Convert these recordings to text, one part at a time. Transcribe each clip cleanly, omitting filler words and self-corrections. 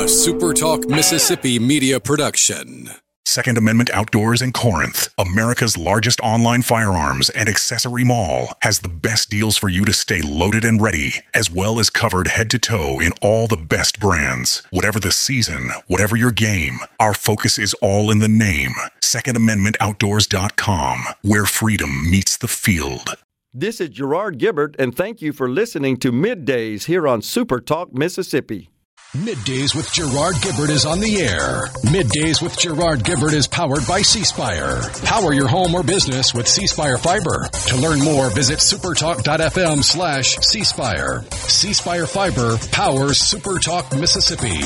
a Super Talk Mississippi media production. Second Amendment Outdoors in Corinth, America's largest online firearms and accessory mall, has the best deals for you to stay loaded and ready, as well as covered head to toe in all the best brands. Whatever the season, whatever your game, our focus is all in the name. SecondAmendmentOutdoors.com, where freedom meets the field. This is Gerard Gibbert, and thank you for listening to Middays here on Super Talk Mississippi. Middays with Gerard Gibbert is on the air. Middays with Gerard Gibbert is powered by C Spire. Power your home or business with C Spire Fiber. To learn more, visit supertalk.fm/C Spire. C Spire Fiber powers Super Talk Mississippi.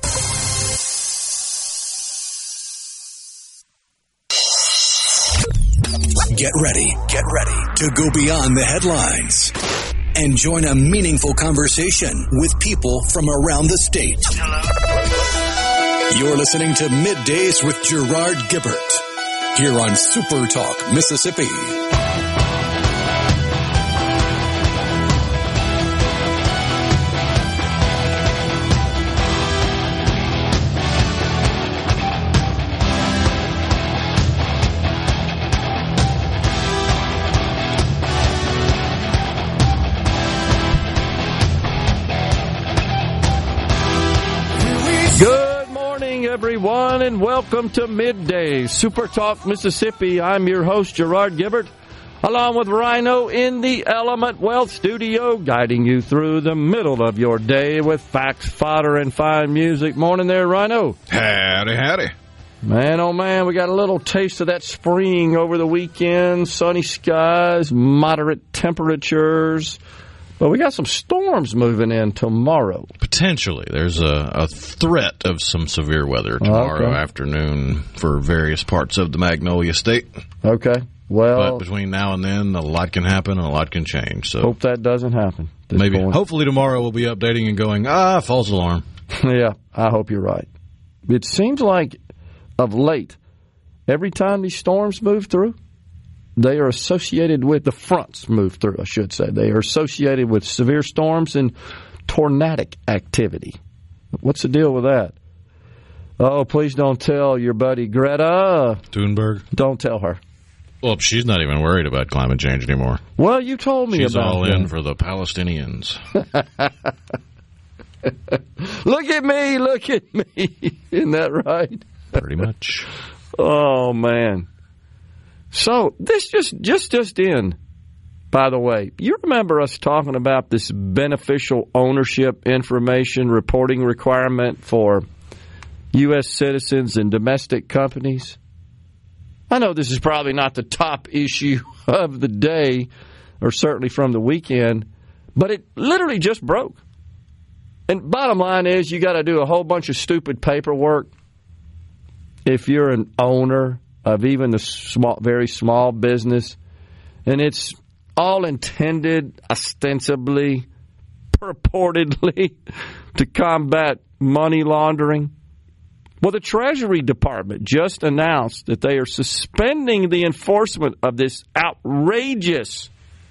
Get ready to go beyond the headlines and join a meaningful conversation with people from around the state. Hello. You're listening to Middays with Gerard Gibbert here on Super Talk Mississippi. Everyone, and welcome to Midday Super Talk Mississippi. I'm your host, Gerard Gibbert, along with Rhino in the Element Wealth Studio, guiding you through the middle of your day with facts, fodder, and fine music. Morning there, Rhino. Howdy. Man, oh man, we got a little taste of that spring over the weekend. Sunny skies, moderate temperatures. But we got some storms moving in tomorrow. Potentially. There's a threat of some severe weather tomorrow afternoon for various parts of the Magnolia State. Okay. Well, but between now and then, a lot can happen and a lot can change. So hope that doesn't happen. Hopefully tomorrow we'll be updating and going, false alarm. Yeah, I hope you're right. It seems like of late, every time these storms move through, they are associated with the fronts move through, I should say. They are associated with severe storms and tornadic activity. What's the deal with that? Oh, please don't tell your buddy Greta Thunberg. Don't tell her. Well, she's not even worried about climate change anymore. Well, you told me she's about it. She's all in for the Palestinians. Look at me. Isn't that right? Pretty much. Oh, man. So this just in, by the way, you remember us talking about this beneficial ownership information reporting requirement for U.S. citizens and domestic companies? I know this is probably not the top issue of the day, or certainly from the weekend, but it literally just broke. And bottom line is you got to do a whole bunch of stupid paperwork if you're an owner of even the very small business, and it's all intended, ostensibly, purportedly, to combat money laundering. Well, the Treasury Department just announced that they are suspending the enforcement of this outrageous,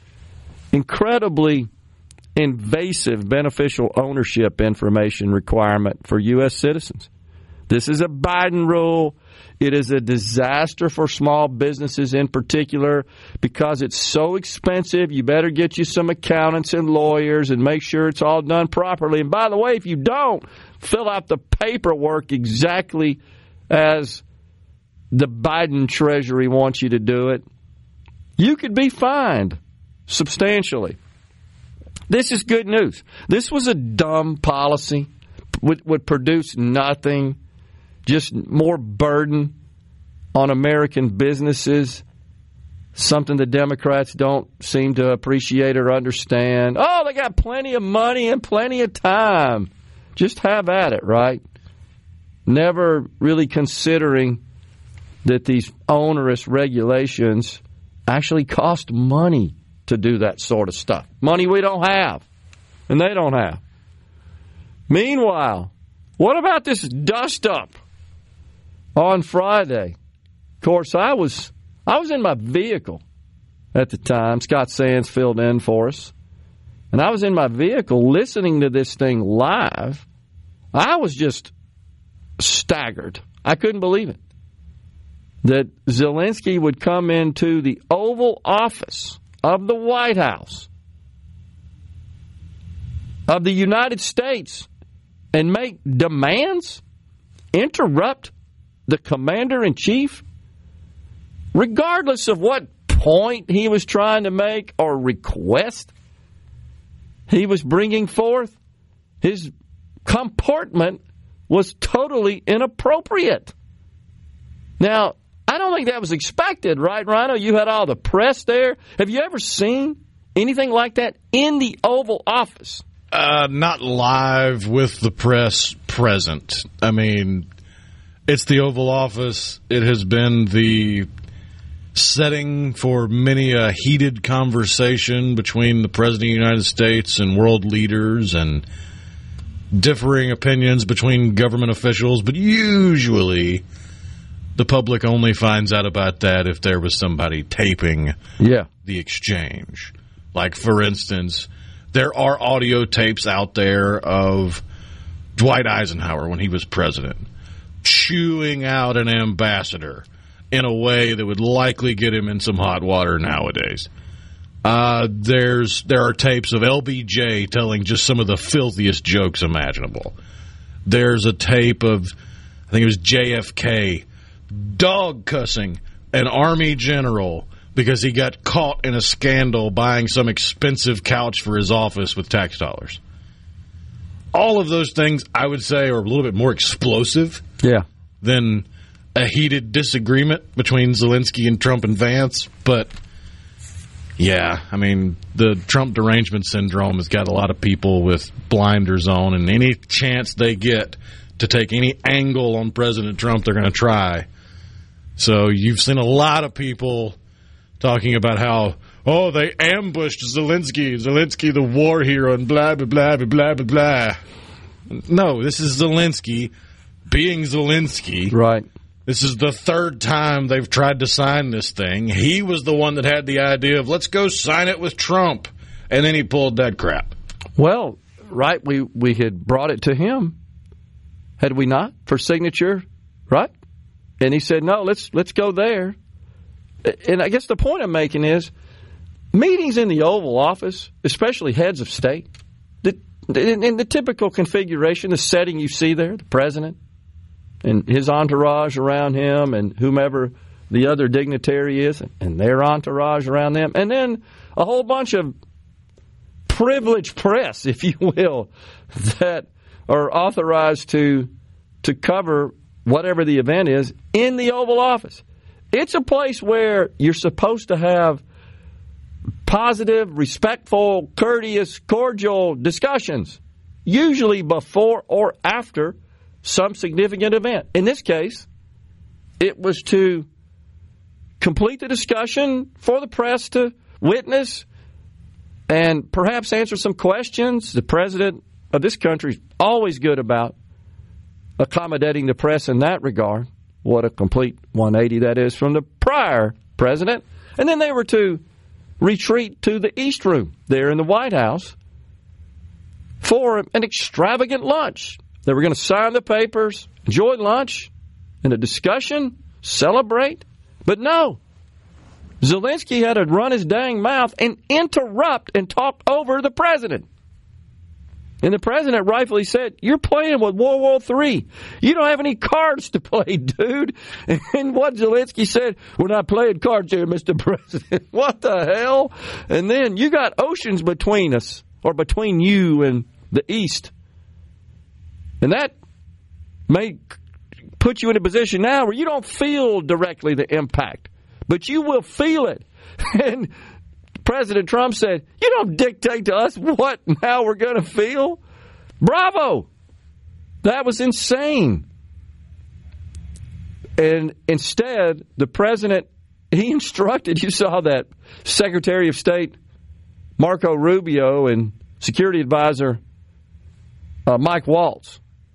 incredibly invasive beneficial ownership information requirement for U.S. citizens. This is a Biden rule. It is a disaster for small businesses in particular because it's so expensive. You better get you some accountants and lawyers and make sure it's all done properly. And by the way, if you don't, fill out the paperwork exactly as the Biden Treasury wants you to do it. You could be fined substantially. This is good news. This was a dumb policy, would produce nothing. Just more burden on American businesses, something the Democrats don't seem to appreciate or understand. Oh, they got plenty of money and plenty of time. Just have at it, right? Never really considering that these onerous regulations actually cost money to do that sort of stuff. Money we don't have, and they don't have. Meanwhile, what about this dust-up on Friday? Of course, I was in my vehicle at the time. Scott Sands filled in for us. And I was in my vehicle listening to this thing live. I was just staggered. I couldn't believe it. That Zelensky would come into the Oval Office of the White House of the United States and make demands, interrupt the commander-in-chief, regardless of what point he was trying to make or request he was bringing forth. His comportment was totally inappropriate. Now, I don't think that was expected, right, Rhino? You had all the press there. Have you ever seen anything like that in the Oval Office? Not live with the press present. I mean, it's the Oval Office. It has been the setting for many a heated conversation between the President of the United States and world leaders and differing opinions between government officials. But usually the public only finds out about that if there was somebody taping the exchange. Like, for instance, there are audio tapes out there of Dwight Eisenhower when he was president chewing out an ambassador in a way that would likely get him in some hot water nowadays. There are tapes of LBJ telling just some of the filthiest jokes imaginable. There's a tape of, I think it was JFK, dog cussing an Army general because he got caught in a scandal buying some expensive couch for his office with tax dollars. All of those things, I would say, are a little bit more explosive than a heated disagreement between Zelensky and Trump and Vance. But, yeah, I mean, the Trump derangement syndrome has got a lot of people with blinders on, and any chance they get to take any angle on President Trump, they're going to try. So you've seen a lot of people talking about how, they ambushed Zelensky the war hero, and blah, blah, blah, blah, blah, blah. No, this is Zelensky being Zelensky. Right. This is the third time they've tried to sign this thing. He was the one that had the idea of, let's go sign it with Trump, and then he pulled that crap. Well, right, we had brought it to him, had we not, for signature, right? And he said, no, let's go there. And I guess the point I'm making is meetings in the Oval Office, especially heads of state, in the typical configuration, the setting you see there, the president and his entourage around him and whomever the other dignitary is and their entourage around them, and then a whole bunch of privileged press, if you will, that are authorized to cover whatever the event is in the Oval Office. It's a place where you're supposed to have positive, respectful, courteous, cordial discussions, usually before or after some significant event. In this case, it was to complete the discussion for the press to witness and perhaps answer some questions. The president of this country is always good about accommodating the press in that regard. What a complete 180 that is from the prior president. And then they were to retreat to the East Room there in the White House for an extravagant lunch. They were going to sign the papers, enjoy lunch, and a discussion, celebrate. But no, Zelensky had to run his dang mouth and interrupt and talk over the president. And the president rightfully said, you're playing with World War III. You don't have any cards to play, dude. And what Zelensky said, we're not playing cards here, Mr. President. What the hell? And then you got oceans between us, or between you and the East. And that may put you in a position now where you don't feel directly the impact, but you will feel it. And President Trump said, you don't dictate to us what and how we're going to feel. Bravo. That was insane. And instead, the president, he instructed, you saw that Secretary of State Marco Rubio and Security Advisor Mike Waltz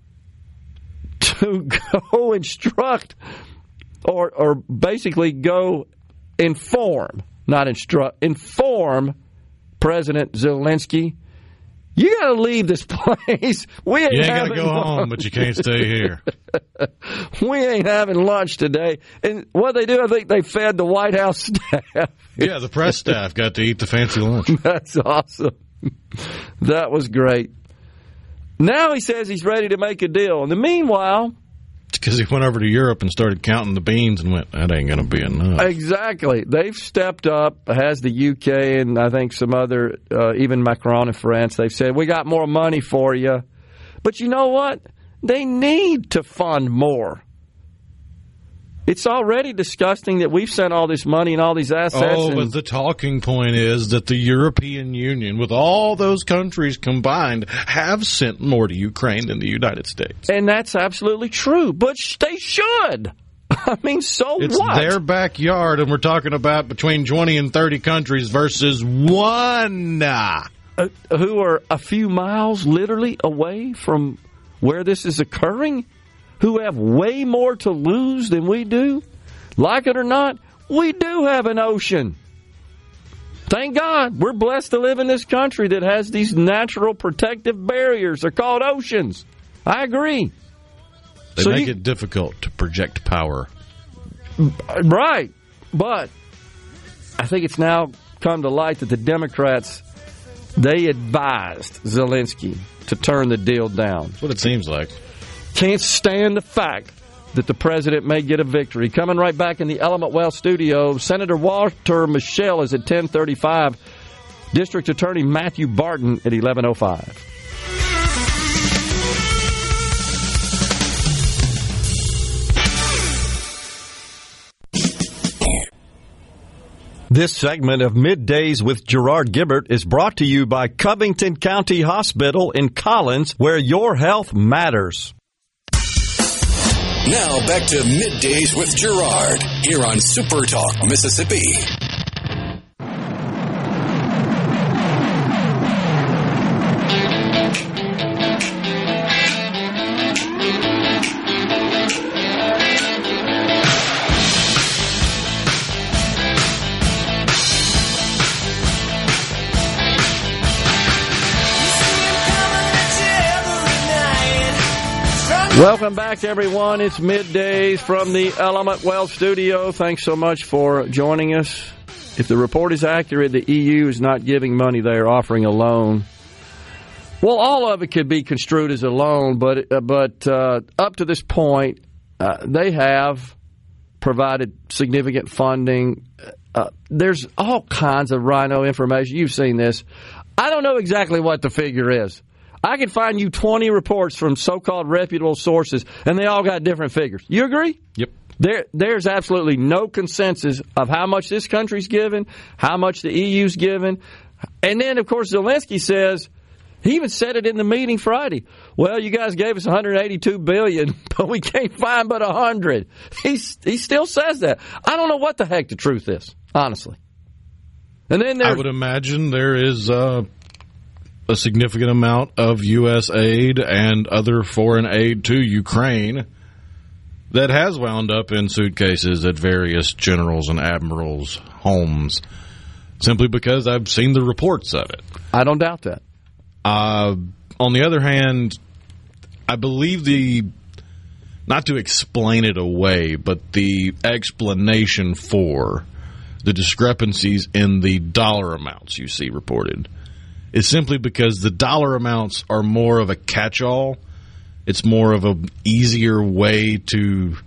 to go instruct or basically go inform, not instruct, inform President Zelensky You got to leave this place. You ain't got to go home, but you can't stay here. We ain't having lunch today. And what they do, I think they fed the White House staff. Yeah, the press staff got to eat the fancy lunch. That's awesome. That was great. Now he says he's ready to make a deal. In the meanwhile... Because he went over to Europe and started counting the beans and went, that ain't going to be enough. Exactly. They've stepped up, has the UK and I think some other, even Macron in France, they've said, we got more money for you. But you know what? They need to fund more. It's already disgusting that we've sent all this money and all these assets. But the talking point is that the European Union, with all those countries combined, have sent more to Ukraine than the United States. And that's absolutely true. But they should. I mean, so it's what? It's their backyard, and we're talking about between 20 and 30 countries versus one. Who are a few miles literally away from where this is occurring? Who have way more to lose than we do. Like it or not, we do have an ocean. Thank God we're blessed to live in this country that has these natural protective barriers. They're called oceans. I agree. They make it difficult to project power. Right. But I think it's now come to light that the Democrats, they advised Zelensky to turn the deal down. That's what it seems like. Can't stand the fact that the president may get a victory. Coming right back in the Element Wealth studio, Senator Walter Michel is at 10:35. District Attorney Matthew Barton at 11:05. This segment of Middays with Gerard Gibert is brought to you by Covington County Hospital in Collins, where your health matters. Now back to Middays with Gerard here on Super Talk, Mississippi. Welcome back, everyone. It's Middays from the Element Wealth studio. Thanks so much for joining us. If the report is accurate, the EU is not giving money. They are offering a loan. Well, all of it could be construed as a loan, but up to this point, they have provided significant funding. There's all kinds of rhino information. You've seen this. I don't know exactly what the figure is. I could find you 20 reports from so-called reputable sources, and they all got different figures. You agree? Yep. There's absolutely no consensus of how much this country's given, how much the EU's given. And then, of course, Zelensky says, he even said it in the meeting Friday, well, you guys gave us $182 billion, but we can't find but $100. He still says that. I don't know what the heck the truth is, honestly. And then I would imagine there is a significant amount of U.S. aid and other foreign aid to Ukraine that has wound up in suitcases at various generals' and admirals' homes, simply because I've seen the reports of it. I don't doubt that. On the other hand, I believe not to explain it away, but the explanation for the discrepancies in the dollar amounts you see reported is simply because the dollar amounts are more of a catch-all. It's more of an easier way to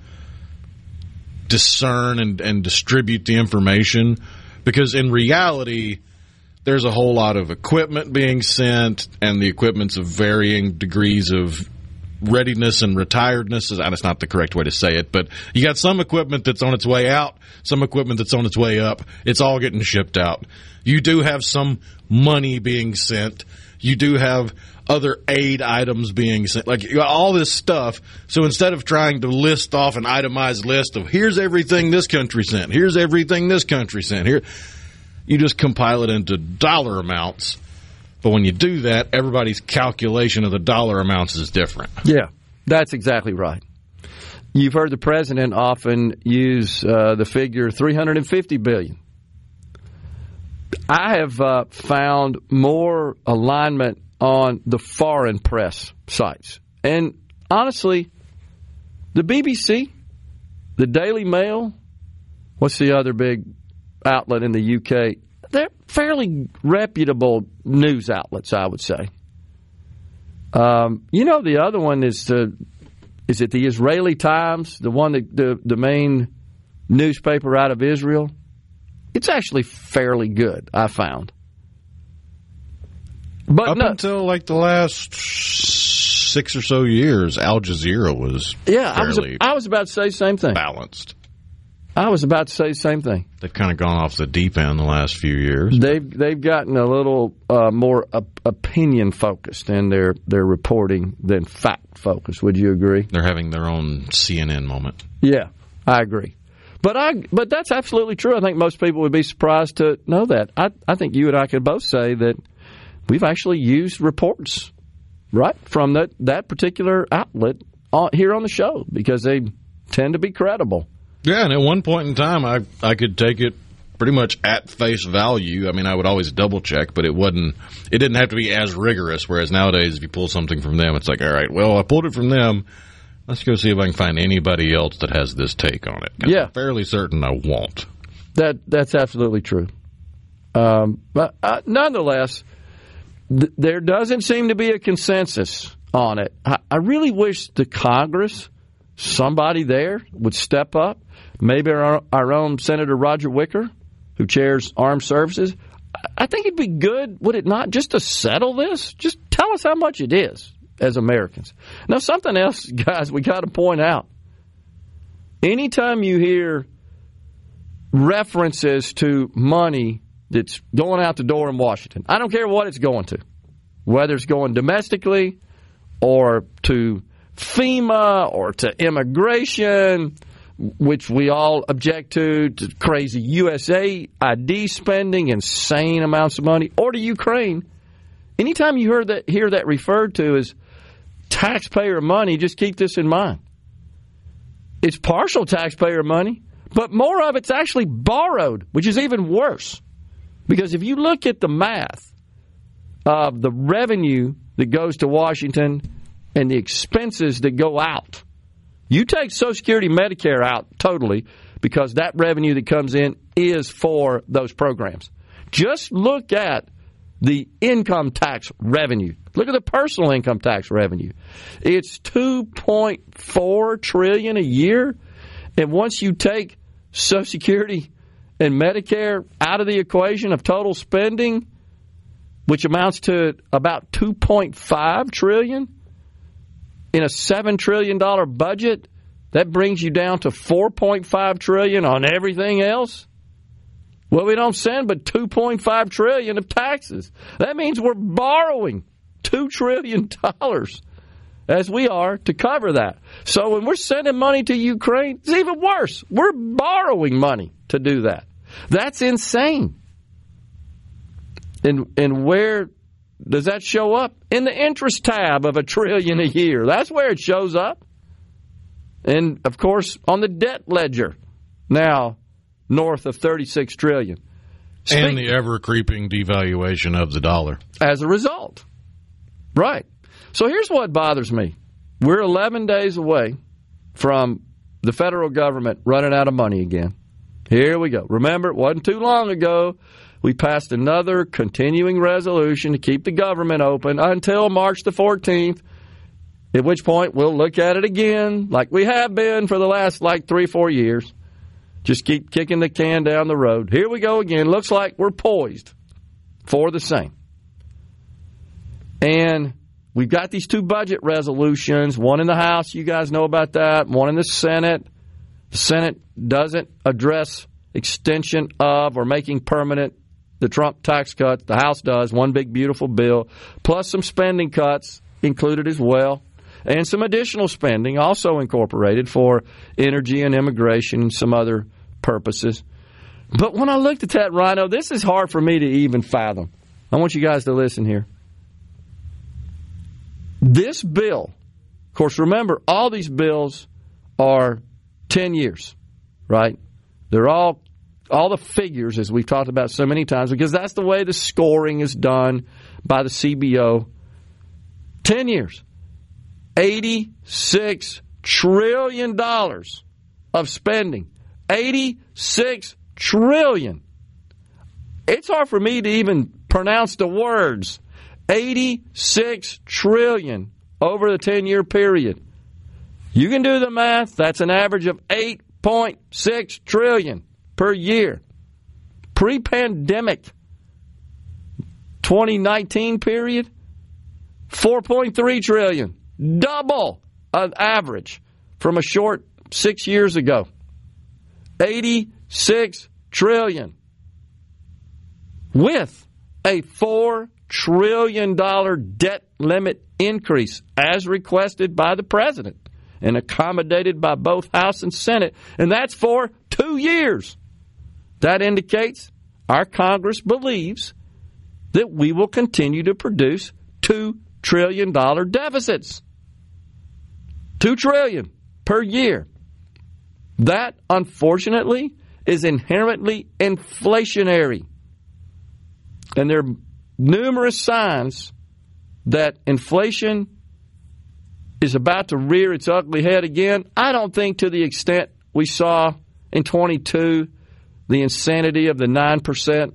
discern and distribute the information, because in reality, there's a whole lot of equipment being sent, and the equipment's of varying degrees of readiness and retiredness. That's not the correct way to say it, but you got some equipment that's on its way out, some equipment that's on its way up. It's all getting shipped out. You do have some money being sent. You do have other aid items being sent. Like, you got all this stuff. So instead of trying to list off an itemized list of here's everything this country sent, here's everything this country sent, here, you just compile it into dollar amounts. But when you do that, everybody's calculation of the dollar amounts is different. Yeah, that's exactly right. You've heard the president often use the figure $350 billion. I have found more alignment on the foreign press sites. And honestly, the BBC, the Daily Mail, what's the other big outlet in the UK? They're fairly reputable news outlets, I would say. The other one is it the Israeli Times, the one that the main newspaper out of Israel? It's actually fairly good, I found. But until like the last 6 or so years, Al Jazeera was fairly I was about to say the same thing. Balanced. I was about to say the same thing. They've kind of gone off the deep end the last few years. They've gotten a little more opinion focused in their reporting than fact focused. Would you agree? They're having their own CNN moment. Yeah, I agree. But that's absolutely true. I think most people would be surprised to know that. I think you and I could both say that we've actually used reports right from that particular outlet here on the show because they tend to be credible. Yeah, and at one point in time, I could take it pretty much at face value. I mean, I would always double check, but it didn't have to be as rigorous. Whereas nowadays, if you pull something from them, it's like, all right, well, I pulled it from them. Let's go see if I can find anybody else that has this take on it. Yeah, I'm fairly certain I won't. That's absolutely true. But nonetheless, there doesn't seem to be a consensus on it. I really wish the Congress, somebody there, would step up. Maybe our own Senator Roger Wicker, who chairs Armed Services. I think it'd be good, would it not, just to settle this? Just tell us how much it is as Americans. Now, something else, guys, we got to point out. Anytime you hear references to money that's going out the door in Washington, I don't care what it's going to, whether it's going domestically or to FEMA or to immigration, which we all object to crazy USA ID spending, insane amounts of money, or to Ukraine. Anytime you hear that referred to as taxpayer money, just keep this in mind. It's partial taxpayer money, but more of it's actually borrowed, which is even worse. Because if you look at the math of the revenue that goes to Washington and the expenses that go out, you take Social Security, Medicare out totally because that revenue that comes in is for those programs. Just look at the income tax revenue. Look at the personal income tax revenue. It's $2.4 trillion a year. And once you take Social Security and Medicare out of the equation of total spending, which amounts to about $2.5 trillion in a $7 trillion budget, that brings you down to $4.5 trillion on everything else. Well, we don't send but $2.5 trillion of taxes. That means we're borrowing $2 trillion as we are to cover that. So when we're sending money to Ukraine, it's even worse. We're borrowing money to do that. That's insane. And where does that show up? In the interest tab of $1 trillion a year. That's where it shows up. And, of course, on the debt ledger, now north of $36 trillion. And the ever-creeping devaluation of the dollar. As a result. Right. So here's what bothers me. We're 11 days away from the federal government running out of money again. Here we go. Remember, it wasn't too long ago we passed another continuing resolution to keep the government open until March the 14th, at which point we'll look at it again like we have been for the last 3-4 years. Just keep kicking the can down the road. Here we go again. Looks like we're poised for the same. And we've got these two budget resolutions, one in the House, you guys know about that, one in the Senate. The Senate doesn't address extension of or making permanent the Trump tax cuts. The House does, one big, beautiful bill, plus some spending cuts included as well, and some additional spending also incorporated for energy and immigration and some other purposes. But when I looked at that, Rhino, this is hard for me to even fathom. I want you guys to listen here. This bill, of course, remember, all these bills are 10 years, right? They're all the figures, as we've talked about so many times, because that's the way the scoring is done by the CBO. 10 years. $86 trillion of spending. $86 trillion. It's hard for me to even pronounce the words. $86 trillion over the 10-year period. You can do the math. That's an average of $8.6 trillion per year. Pre-pandemic 2019 period, $4.3 trillion. Double an average from a short 6 years ago. $86 trillion. With a $4 trillion debt limit increase as requested by the president and accommodated by both House and Senate, and that's for 2 years. That indicates our Congress believes that we will continue to produce $2 trillion deficits. $2 trillion per year. That, unfortunately, is inherently inflationary. And there are numerous signs that inflation is about to rear its ugly head again. I don't think to the extent we saw in 22, the insanity of the 9%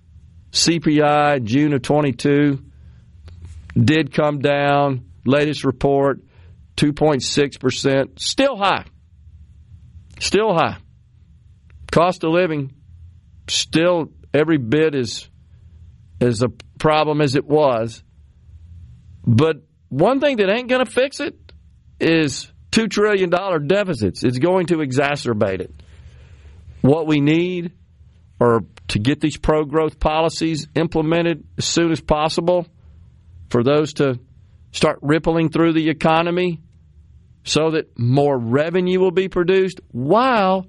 CPI in June of 22 did come down. Latest report, 2.6%. Still high. Still high. Cost of living still every bit as a problem as it was. But one thing that ain't going to fix it is $2 trillion deficits. It's going to exacerbate it. What we need are to get these pro-growth policies implemented as soon as possible for those to start rippling through the economy so that more revenue will be produced while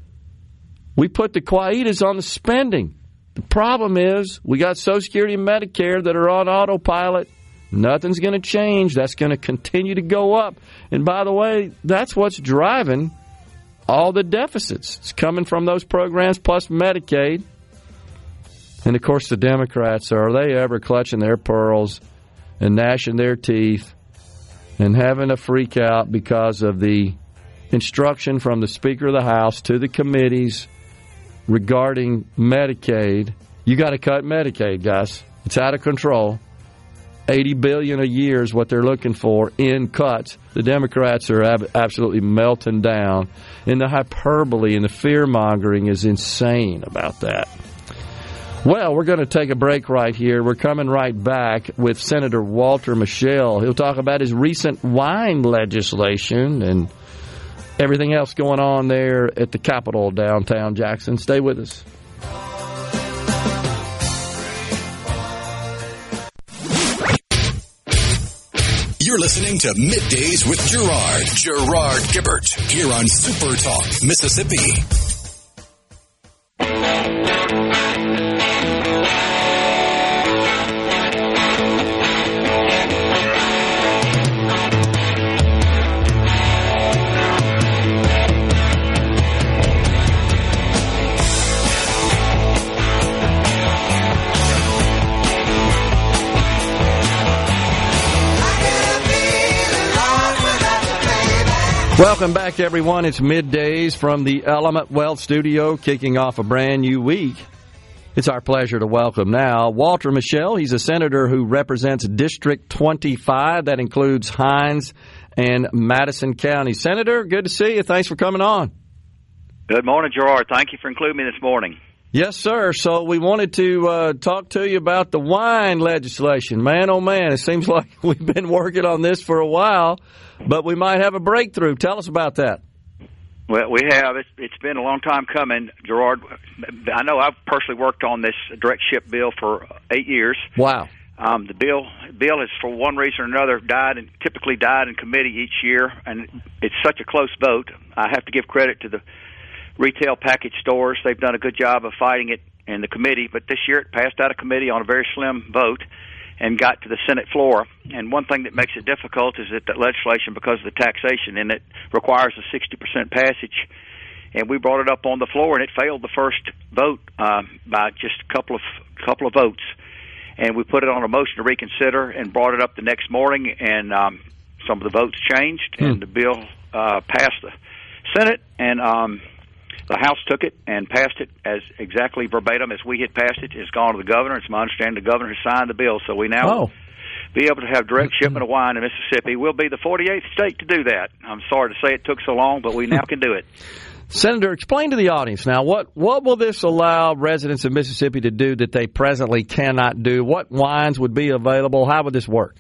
we put the quietus on the spending. The problem is we got Social Security and Medicare that are on autopilot. Nothing's going to change. That's going to continue to go up. And by the way, that's what's driving all the deficits. It's coming from those programs plus Medicaid. And, of course, the Democrats, are they ever clutching their pearls and gnashing their teeth and having a freak out because of the instruction from the Speaker of the House to the committees regarding Medicaid. You got to cut Medicaid, guys. It's out of control. $80 billion a year is what they're looking for in cuts. The Democrats are absolutely melting down. And the hyperbole and the fear-mongering is insane about that. Well, we're going to take a break right here. We're coming right back with Senator Walter Michel. He'll talk about his recent wine legislation and everything else going on there at the Capitol downtown Jackson. Stay with us. You're listening to Middays with Gerard Gibbert, here on Super Talk, Mississippi. Welcome back, everyone. It's Middays from the Element Wealth Studio, kicking off a brand new week. It's our pleasure to welcome now Walter Michel. He's a senator who represents District 25. That includes Hinds and Madison County. Senator, good to see you. Thanks for coming on. Good morning, Gerard. Thank you for including me this morning. Yes, sir. So we wanted to talk to you about the wine legislation. Man, oh, man, it seems like we've been working on this for a while, but we might have a breakthrough. Tell us about that. Well, we have. It's been a long time coming, Gerard. I know I've personally worked on this direct ship bill for 8 years. Wow. The bill has, for one reason or another, typically died in committee each year, and it's such a close vote. I have to give credit to the retail package stores. They've done a good job of fighting it in the committee, but this year it passed out of committee on a very slim vote and got to the Senate floor. And one thing that makes it difficult is that the legislation, because of the taxation in it, requires a 60% passage. And we brought it up on the floor, and it failed the first vote by just a couple of votes. and we put it on a motion to reconsider and brought it up the next morning, and some of the votes changed, and the bill passed the Senate, and the House took it and passed it as exactly verbatim as we had passed it. It's gone to the governor. It's my understanding the governor has signed the bill, so we now be able to have direct shipment of wine in Mississippi. We'll be the 48th state to do that. I'm sorry to say it took so long, but we now can do it. Senator, explain to the audience now, what will this allow residents of Mississippi to do that they presently cannot do? What wines would be available? How would this work?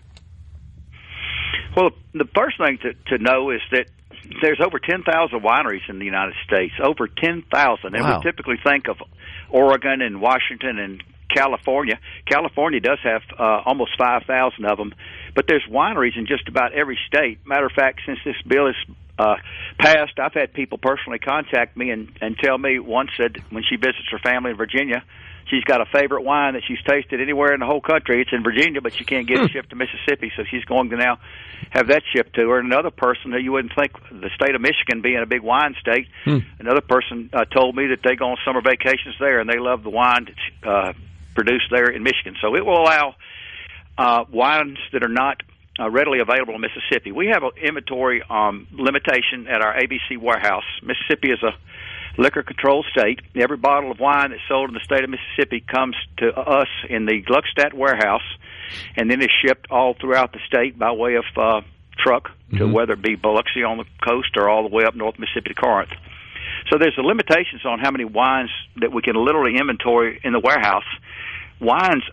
Well, the first thing to know is that there's over 10,000 wineries in the United States, over 10,000. And we typically think of Oregon and Washington and California. California does have almost 5,000 of them, but there's wineries in just about every state. Matter of fact, since this bill is passed, I've had people personally contact me and tell me, one said when she visits her family in Virginia, she's got a favorite wine that she's tasted anywhere in the whole country. It's in Virginia, but she can't get it shipped to Mississippi, so she's going to now have that shipped to her. And another person that you wouldn't think, the state of Michigan being a big wine state, another person told me that they go on summer vacations there, and they love the wine that's produced there in Michigan. So it will allow wines that are not readily available in Mississippi. We have an inventory limitation at our ABC warehouse. Mississippi is a liquor-controlled state. Every bottle of wine that's sold in the state of Mississippi comes to us in the Gluckstadt warehouse, and then is shipped all throughout the state by way of truck, to whether it be Biloxi on the coast or all the way up North Mississippi to Corinth. So there's limitations on how many wines that we can literally inventory in the warehouse. Wines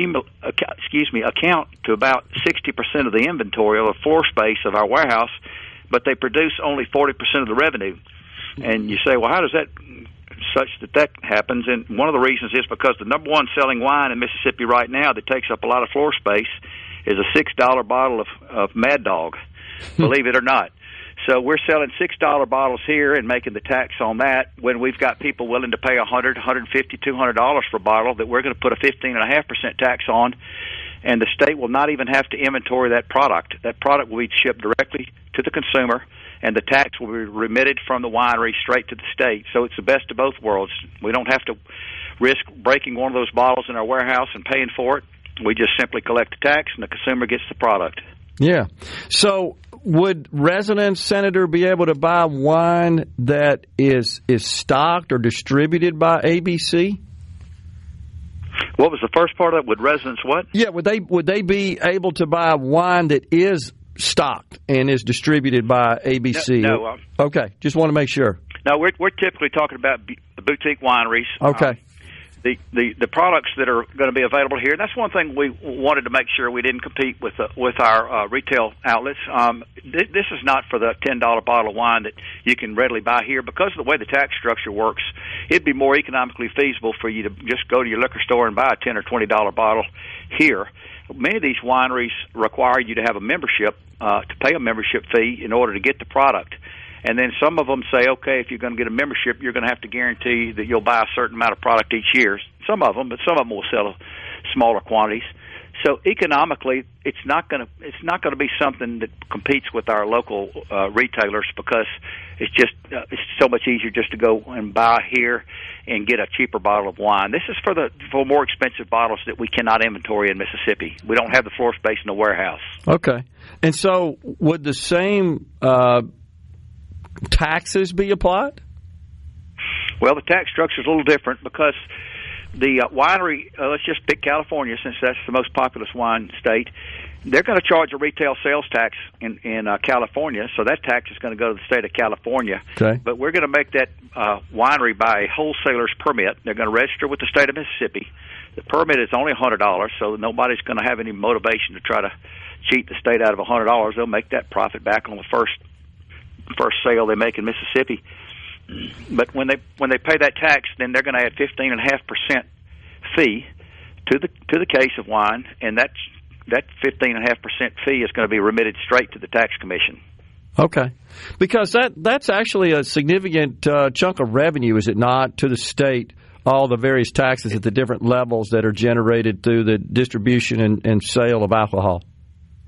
account to about 60% of the inventory or the floor space of our warehouse, but they produce only 40% of the revenue. And you say, well, how does that such that happens? And one of the reasons is because the number one selling wine in Mississippi right now that takes up a lot of floor space is a $6 bottle of Mad Dog, believe it or not. So we're selling $6 bottles here and making the tax on that when we've got people willing to pay $100, $150, $200 for a bottle that we're going to put a 15.5% tax on, and the state will not even have to inventory that product. That product will be shipped directly to the consumer, and the tax will be remitted from the winery straight to the state. So it's the best of both worlds. We don't have to risk breaking one of those bottles in our warehouse and paying for it. We just simply collect the tax, and the consumer gets the product. Yeah. So would residents, Senator, be able to buy wine that is stocked or distributed by ABC? What was the first part of it? Would residents what? Yeah, would they be able to buy wine that is stocked and is distributed by ABC? No. Okay, just want to make sure. No, we're typically talking about the boutique wineries. Okay. The products that are going to be available here, and that's one thing we wanted to make sure we didn't compete with our retail outlets. This is not for the $10 bottle of wine that you can readily buy here. Because of the way the tax structure works, it'd be more economically feasible for you to just go to your liquor store and buy a $10 or $20 bottle here. Many of these wineries require you to have a membership, to pay a membership fee in order to get the product. And then some of them say, okay, if you're going to get a membership, you're going to have to guarantee that you'll buy a certain amount of product each year. Some of them, but some of them will sell smaller quantities. So economically, it's not going to be something that competes with our local retailers, because it's it's so much easier just to go and buy here and get a cheaper bottle of wine. This is for more expensive bottles that we cannot inventory in Mississippi. We don't have the floor space in the warehouse. Okay, and so would the same taxes be applied? Well, the tax structure is a little different because the winery, let's just pick California since that's the most populous wine state, they're going to charge a retail sales tax in California, so that tax is going to go to the state of California. Okay. But we're going to make that winery buy a wholesaler's permit. They're going to register with the state of Mississippi. The permit is only $100, so nobody's going to have any motivation to try to cheat the state out of $100. They'll make that profit back on the first sale they make in Mississippi. But when they pay that tax, then they're going to add 15.5% fee to the case of wine, and that 15.5% fee is going to be remitted straight to the tax commission. Okay, because that's actually a significant chunk of revenue, is it not, to the state? All the various taxes at the different levels that are generated through the distribution and sale of alcohol.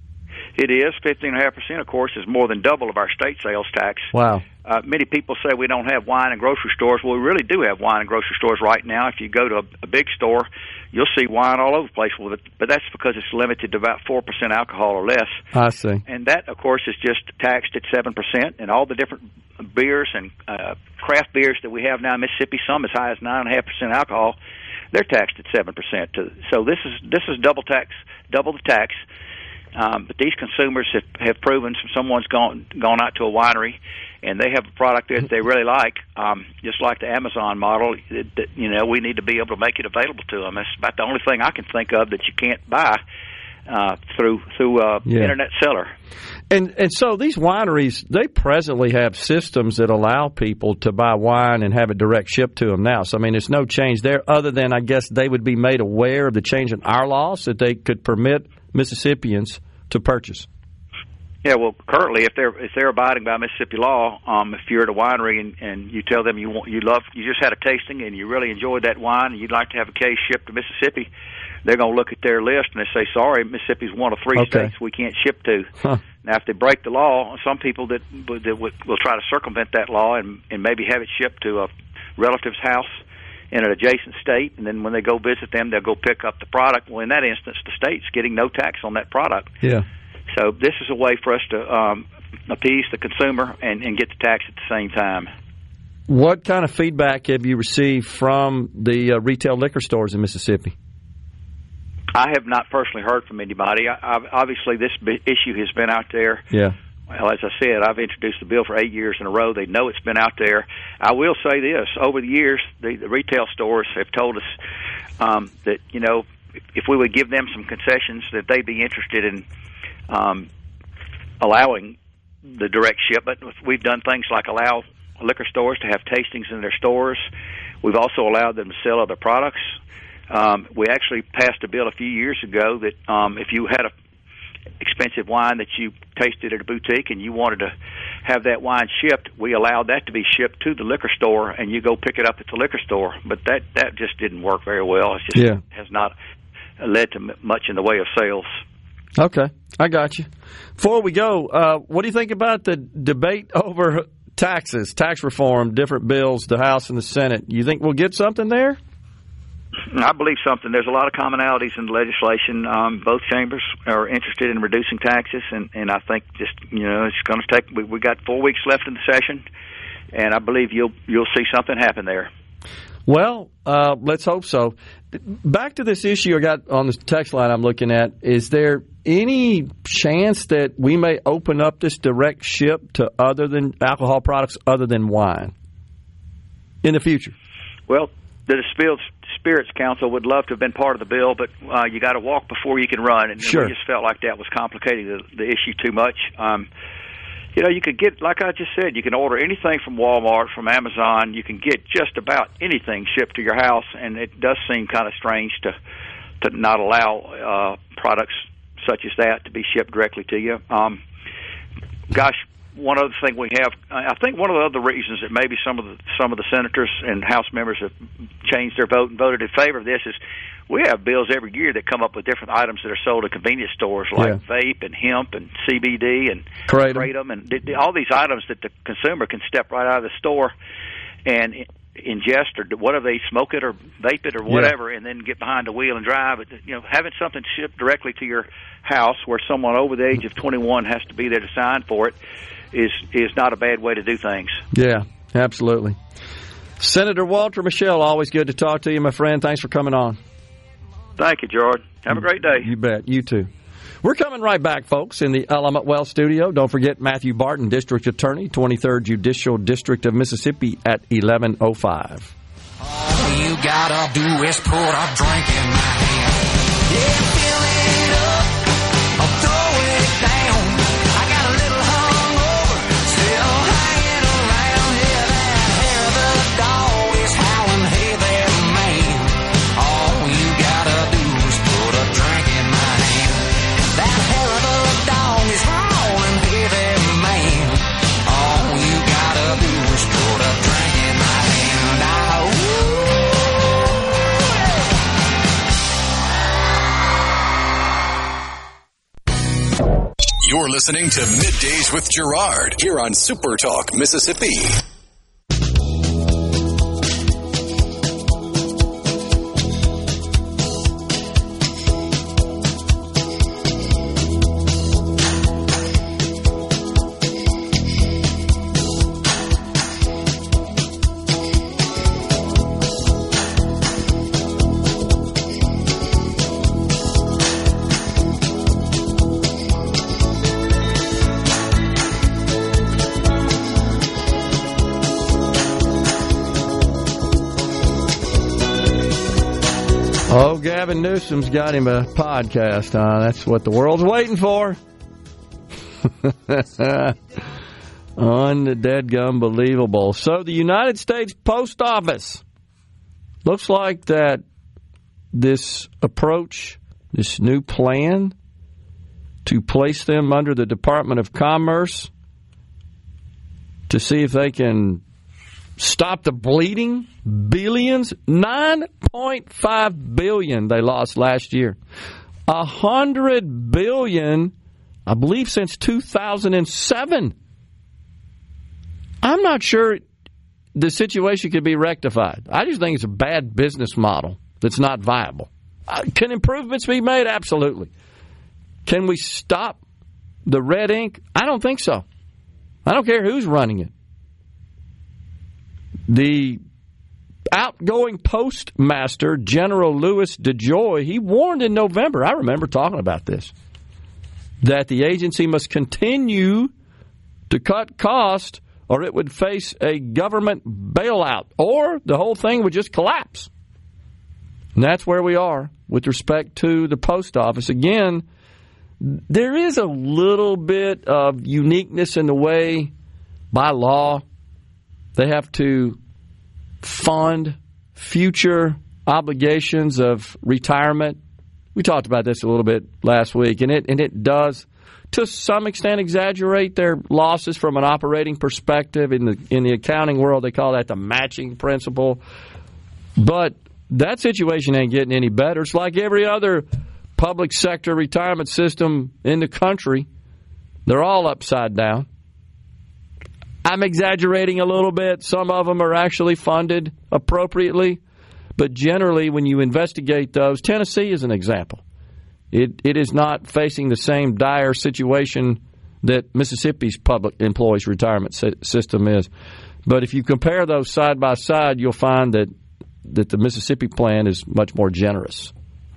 It is. 15.5%, of course, is more than double of our state sales tax. Wow. Many people say we don't have wine in grocery stores. Well, we really do have wine in grocery stores right now. If you go to a big store, you'll see wine all over the place with it, but that's because it's limited to about 4% alcohol or less. I see. And that, of course, is just taxed at 7%, and all the different beers and craft beers that we have now in Mississippi, some as high as 9.5% alcohol, they're taxed at 7%. So this is double the tax. But these consumers have proven, someone's gone out to a winery and they have a product that they really like, just like the Amazon model. We need to be able to make it available to them. That's about the only thing I can think of that you can't buy through internet seller. And so these wineries, they presently have systems that allow people to buy wine and have it direct shipped to them now. So, I mean, there's no change there other than, I guess, they would be made aware of the change in our laws that they could permit Mississippians to purchase. Yeah, well, currently, if they're abiding by Mississippi law, if you're at a winery and you tell them you just had a tasting and you really enjoyed that wine and you'd like to have a case shipped to Mississippi, they're going to look at their list and they say, sorry, Mississippi's one of 3 states we can't ship to. Huh. Now, if they break the law, some people that will try to circumvent that law and maybe have it shipped to a relative's house in an adjacent state, and then when they go visit them, they'll go pick up the product. Well, in that instance, the state's getting no tax on that product. Yeah. So this is a way for us to appease the consumer and get the tax at the same time. What kind of feedback have you received from the retail liquor stores in Mississippi? I have not personally heard from anybody. Obviously, this issue has been out there. Yeah. Well, as I said, I've introduced the bill for 8 years in a row. They know it's been out there. I will say this. Over the years, the retail stores have told us that, if we would give them some concessions, that they'd be interested in allowing the direct shipment. We've done things like allow liquor stores to have tastings in their stores. We've also allowed them to sell other products. We actually passed a bill a few years ago that if you had a expensive wine that you tasted at a boutique and you wanted to have that wine shipped, we allowed that to be shipped to the liquor store and you go pick it up at the liquor store. But that just didn't work very well. It just has not led to much in the way of sales. Okay, I got you. Before we go, what do you think about the debate over taxes, tax reform, different bills, the House and the Senate? You think we'll get something there? I believe something. There's a lot of commonalities in the legislation. Both chambers are interested in reducing taxes, and I think just it's going to take. We got 4 weeks left in the session, and I believe you'll see something happen there. Well, let's hope so. Back to this issue I got on the text line I'm looking at. Is there any chance that we may open up this direct ship to other than alcohol products other than wine in the future? Well, the Spirits Council would love to have been part of the bill, but you got to walk before you can run, and sure. We just felt like that was complicating the issue too much. You could get, like I just said, you can order anything from Walmart, from Amazon. You can get just about anything shipped to your house, and it does seem kind of strange to not allow products such as that to be shipped directly to you. One other thing we have, I think one of the other reasons that maybe some of the senators and House members have changed their vote and voted in favor of this is we have bills every year that come up with different items that are sold at convenience stores like vape and hemp and CBD and kratom and all these items that the consumer can step right out of the store and ingest or whatever, they smoke it or vape it or whatever, and then get behind the wheel and drive. Having something shipped directly to your house where someone over the age of 21 has to be there to sign for it is not a bad way to do things. Yeah, absolutely. Senator Walter Michel, always good to talk to you, my friend. Thanks for coming on. Thank you, Gerard. Have a great day. You bet. You too. We're coming right back, folks, in the Element Wealth studio. Don't forget Matthew Barton, District Attorney, 23rd Judicial District of Mississippi at 11:05. All you gotta do is put a drink in my hand. Yeah, fill it up or throw it down. I got a little hungover, still hanging around. Yeah, that hair of the dog is howling, hey there, man. All you gotta do is put a drink in my hand. That hair of the dog is howling, hey there, man. All you gotta do is put a drink in my hand. You're listening to Middays with Gerard here on Super Talk, Mississippi. Oh, Gavin Newsom's got him a podcast, huh? That's what the world's waiting for. Unbelievable. So the United States Post Office looks like that this approach, this new plan to place them under the Department of Commerce to see if they can stop the bleeding, billions, $9.5 billion they lost last year. $100 billion, I believe, since 2007. I'm not sure the situation could be rectified. I just think it's a bad business model that's not viable. Can improvements be made? Absolutely. Can we stop the red ink? I don't think so. I don't care who's running it. The outgoing postmaster, General Louis DeJoy, he warned in November, I remember talking about this, that the agency must continue to cut costs or it would face a government bailout or the whole thing would just collapse. And that's where we are with respect to the post office. Again, there is a little bit of uniqueness in the way, by law, they have to fund future obligations of retirement. We talked about this a little bit last week, and it does, to some extent, exaggerate their losses from an operating perspective. In the accounting world, they call that the matching principle. But that situation ain't getting any better. It's like every other public sector retirement system in the country. They're all upside down. I'm exaggerating a little bit. Some of them are actually funded appropriately. But generally, when you investigate those, Tennessee is an example. It is not facing the same dire situation that Mississippi's public employees retirement system is. But if you compare those side by side, you'll find that the Mississippi plan is much more generous.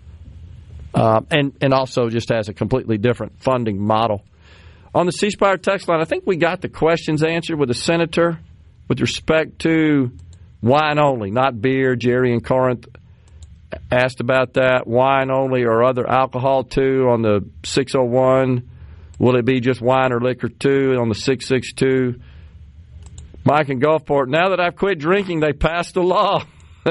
And also just has a completely different funding model. On the C Spire text line, I think we got the questions answered with the senator with respect to wine only, not beer. Jerry in Corinth asked about that. Wine only or other alcohol too on the 601. Will it be just wine or liquor too on the 662? Mike in Gulfport, now that I've quit drinking, they passed a law.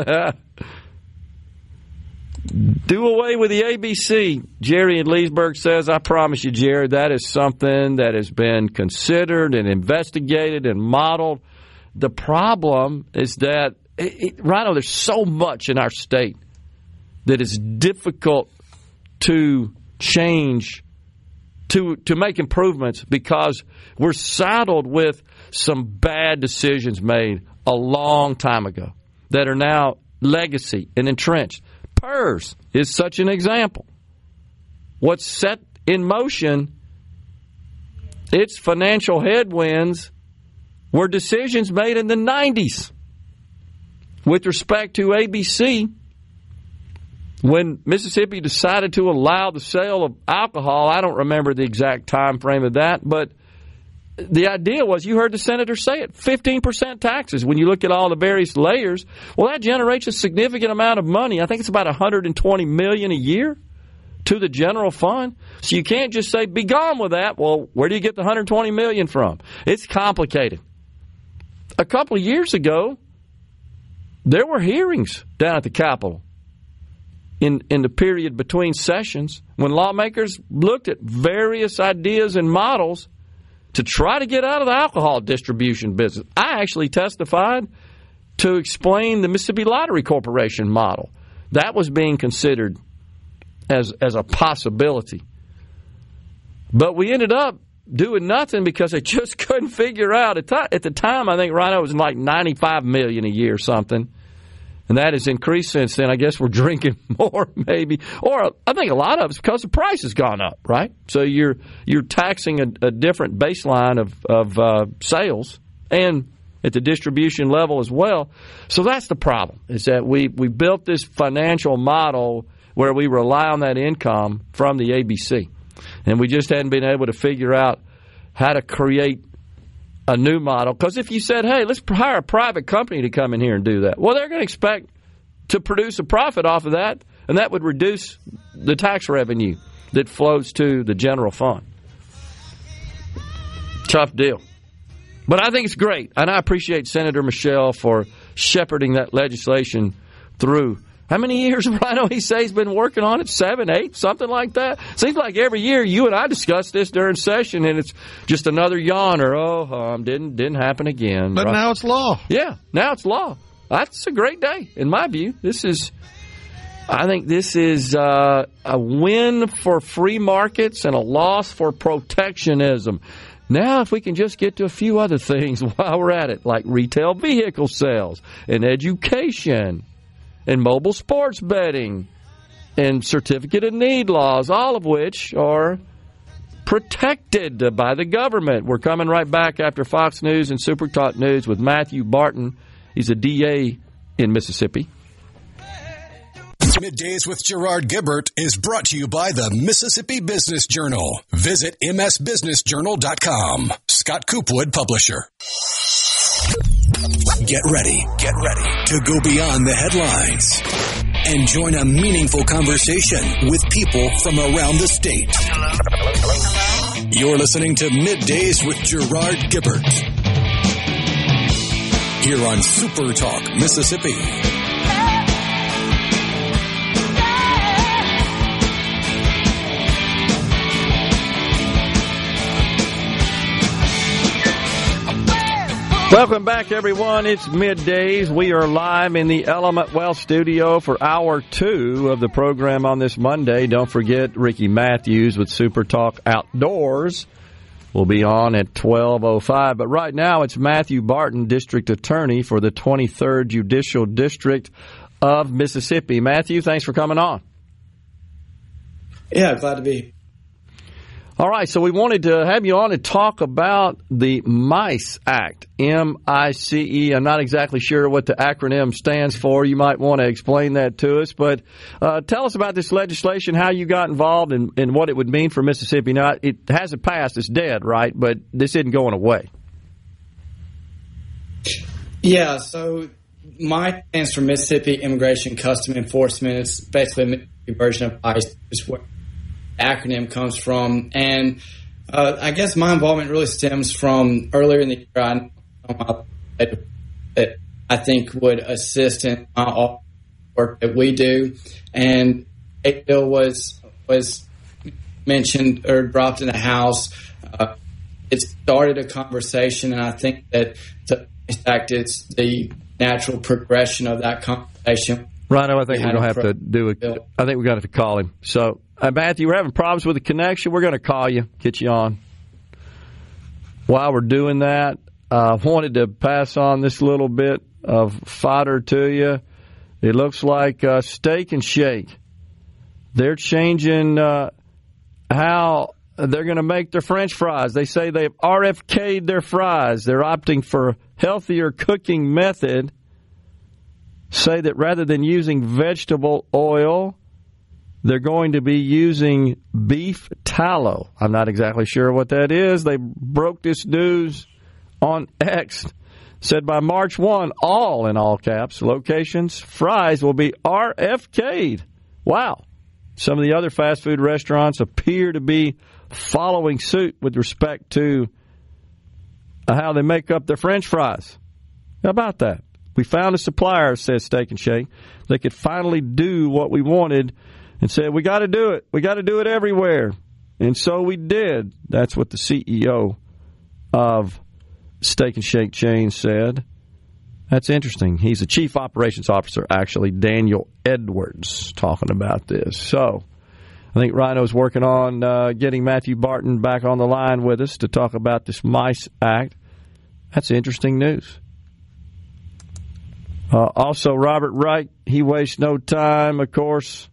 Do away with the ABC. Jerry in Leesburg says, I promise you, Jerry, that is something that has been considered and investigated and modeled. The problem is that, Rhino, there's so much in our state that is difficult to change, to make improvements, because we're saddled with some bad decisions made a long time ago that are now legacy and entrenched. PERS is such an example. What's set in motion, its financial headwinds were decisions made in the 90s. With respect to ABC, when Mississippi decided to allow the sale of alcohol, I don't remember the exact time frame of that, but the idea was, you heard the senator say it, 15% taxes. When you look at all the various layers, well, that generates a significant amount of money. I think it's about $120 million a year to the general fund. So you can't just say, be gone with that. Well, where do you get the $120 million from? It's complicated. A couple of years ago, there were hearings down at the Capitol in the period between sessions when lawmakers looked at various ideas and models to try to get out of the alcohol distribution business. I actually testified to explain the Mississippi Lottery Corporation model. That was being considered as a possibility. But we ended up doing nothing because they just couldn't figure out. At the time, I think Rhino was like $95 million a year or something. And that has increased since then. I guess we're drinking more, maybe. Or I think a lot of it's because the price has gone up, right? So you're taxing a different baseline of sales and at the distribution level as well. So that's the problem, is that we built this financial model where we rely on that income from the ABC. And we just hadn't been able to figure out how to create a new model. Because if you said, hey, let's hire a private company to come in here and do that, well, they're going to expect to produce a profit off of that, and that would reduce the tax revenue that flows to the general fund. Tough deal. But I think it's great, and I appreciate Senator Michelle for shepherding that legislation through. How many years, Rhino, he says he's been working on it? 7, 8, something like that? Seems like every year you and I discuss this during session, and it's just another yawner. Didn't happen again. But now it's law. Yeah, now it's law. That's a great day, in my view. I think this is a win for free markets and a loss for protectionism. Now, if we can just get to a few other things while we're at it, like retail vehicle sales and education and mobile sports betting and certificate of need laws, all of which are protected by the government. We're coming right back after Fox News and Super Talk News with Matthew Barton. He's a DA in Mississippi. Middays with Gerard Gibert is brought to you by the Mississippi Business Journal. Visit msbusinessjournal.com. Scott Coopwood, publisher. Get ready to go beyond the headlines and join a meaningful conversation with people from around the state. You're listening to Middays with Gerard Gibert here on Super Talk, Mississippi. Welcome back, everyone. It's Middays. We are live in the Element Wealth studio for Hour 2 of the program on this Monday. Don't forget, Ricky Matthews with Super Talk Outdoors will be on at 12:05. But right now, it's Matthew Barton, District Attorney for the 23rd Judicial District of Mississippi. Matthew, thanks for coming on. Yeah, glad to be here. All right, so we wanted to have you on to talk about the MICE Act, M-I-C-E. I'm not exactly sure what the acronym stands for. You might want to explain that to us. But tell us about this legislation, how you got involved, and what it would mean for Mississippi. Now, it hasn't passed. It's dead, right? But this isn't going away. Yeah, so MICE stands for Mississippi Immigration Custom Enforcement. It's basically a Mississippi version of ICE, is where acronym comes from. And I guess my involvement really stems from earlier in the year. That I think would assist in my work that we do. And a bill was mentioned or dropped in the House. It started a conversation, and I think that the fact it's the natural progression of that conversation. Rhino, I think we're going to have to do it. I think we're going to have to call him. So, Matthew, we're having problems with the connection. We're going to call you, get you on. While we're doing that, I wanted to pass on this little bit of fodder to you. It looks like Steak and Shake. They're changing how they're going to make their French fries. They say they've RFK'd their fries. They're opting for a healthier cooking method. Say that rather than using vegetable oil, they're going to be using beef tallow. I'm not exactly sure what that is. They broke this news on X. Said by March 1, all, in all caps, locations, fries will be RFK'd. Wow. Some of the other fast food restaurants appear to be following suit with respect to how they make up their French fries. How about that? We found a supplier, says Steak and Shake. They could finally do what we wanted and said, we got to do it. We got to do it everywhere. And so we did. That's what the CEO of Steak and Shake chain said. That's interesting. He's the chief operations officer, actually, Daniel Edwards, talking about this. So I think Rhino's working on getting Matthew Barton back on the line with us to talk about this MICE Act. That's interesting news. Also, Robert Wright, he wastes no time, of course,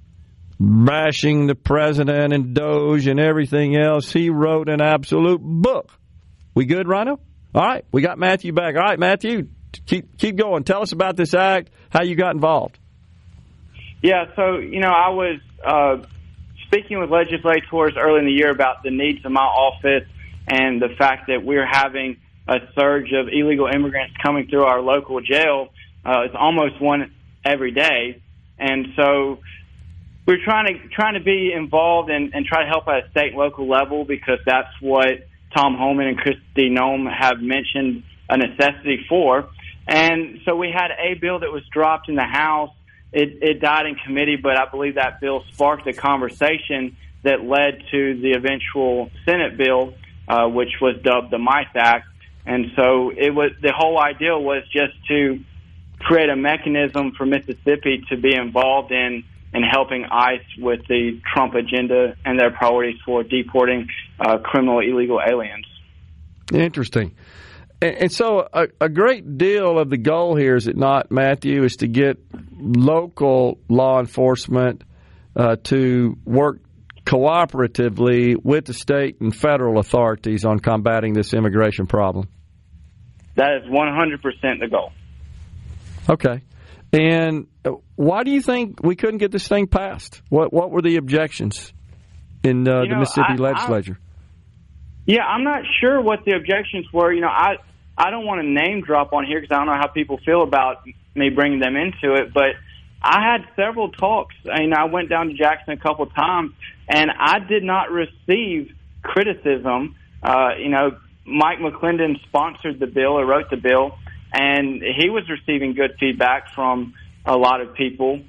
bashing the president and Doge and everything else. He wrote an absolute book. We good, Rhino? All right, we got Matthew back. All right, Matthew, keep going. Tell us about this act, how you got involved. Yeah, so, I was speaking with legislators early in the year about the needs of my office and the fact that we're having a surge of illegal immigrants coming through our local jail. It's almost one every day. And so we're trying to be involved and try to help at a state and local level, because that's what Tom Homan and Kristi Noem have mentioned a necessity for. And so we had a bill that was dropped in the House. It died in committee, but I believe that bill sparked a conversation that led to the eventual Senate bill, which was dubbed the MICE Act. And so the whole idea was just to create a mechanism for Mississippi to be involved in helping ICE with the Trump agenda and their priorities for deporting criminal illegal aliens. Interesting. And so a great deal of the goal here, is it not, Matthew, is to get local law enforcement to work cooperatively with the state and federal authorities on combating this immigration problem. That is 100% the goal. Okay. And why do you think we couldn't get this thing passed? What were the objections in the Mississippi legislature? I'm not sure what the objections were. I don't want to name drop on here because I don't know how people feel about me bringing them into it, but I had several talks. I went down to Jackson a couple of times, and I did not receive criticism. Mike McClendon sponsored the bill or wrote the bill, and he was receiving good feedback from a lot of people.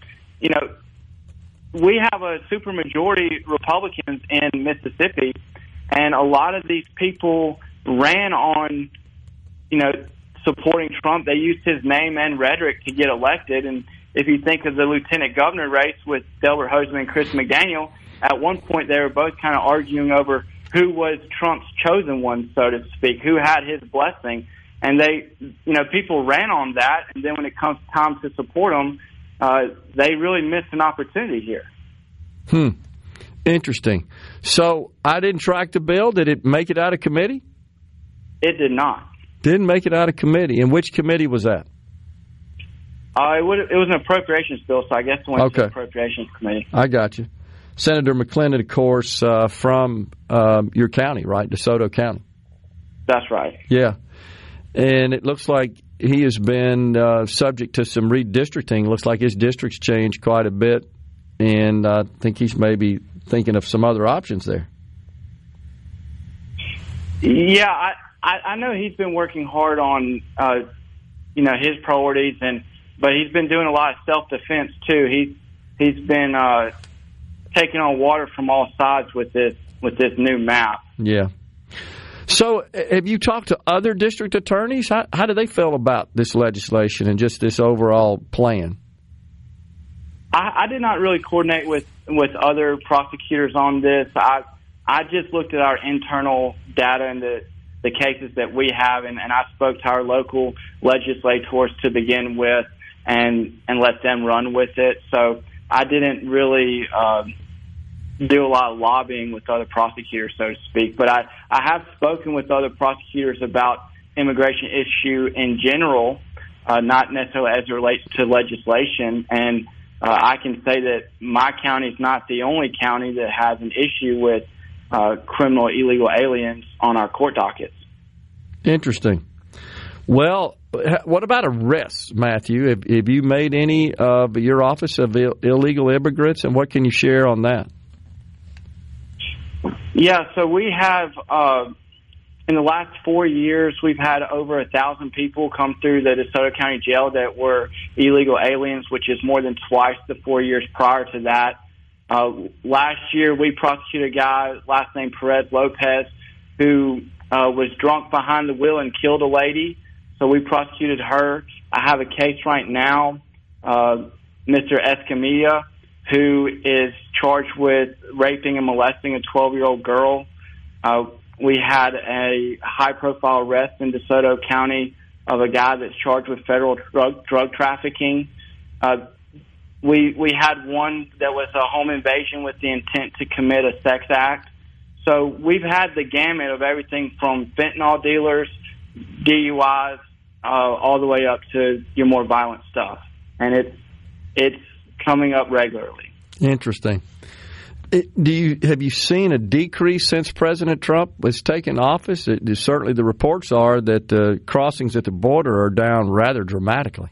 We have a supermajority Republicans in Mississippi, and a lot of these people ran on, supporting Trump. They used his name and rhetoric to get elected. And if you think of the lieutenant governor race with Delbert Hosemann and Chris McDaniel, at one point they were both kind of arguing over who was Trump's chosen one, so to speak, who had his blessing. And people ran on that. And then when it comes time to support them, they really missed an opportunity here. Interesting. So I didn't track the bill. Did it make it out of committee? It did not. Didn't make it out of committee. And which committee was that? It was an appropriations bill, so I guess it went to the Appropriations Committee. I got you. Senator McClendon, of course, from your county, right? DeSoto County. That's right. Yeah. And it looks like he has been subject to some redistricting. Looks like his district's changed quite a bit, and I think he's maybe thinking of some other options there. Yeah, I know he's been working hard on, his priorities, but he's been doing a lot of self-defense too. He's been taking on water from all sides with this new map. Yeah. So, have you talked to other district attorneys? How do they feel about this legislation and just this overall plan? I did not really coordinate with other prosecutors on this. I just looked at our internal data and the cases that we have, and I spoke to our local legislators to begin with and let them run with it. So I didn't really do a lot of lobbying with other prosecutors, so to speak. But I have spoken with other prosecutors about immigration issue in general, not necessarily as it relates to legislation. And I can say that my county is not the only county that has an issue with criminal illegal aliens on our court dockets. Interesting. Well, what about arrests, Matthew? Have you made any of your office of illegal immigrants, and what can you share on that? Yeah, so we have, in the last 4 years, we've had over 1,000 people come through the DeSoto County Jail that were illegal aliens, which is more than twice the 4 years prior to that. Last year, we prosecuted a guy, last name Perez Lopez, who was drunk behind the wheel and killed a lady. So we prosecuted her. I have a case right now, Mr. Escamilla, who is charged with raping and molesting a 12-year-old girl. We had a high-profile arrest in DeSoto County of a guy that's charged with federal drug trafficking. We had one that was a home invasion with the intent to commit a sex act. So we've had the gamut of everything from fentanyl dealers, DUIs, all the way up to your more violent stuff. And it's coming up regularly. Interesting. Have you seen a decrease since President Trump was taken office? Certainly the reports are that crossings at the border are down rather dramatically.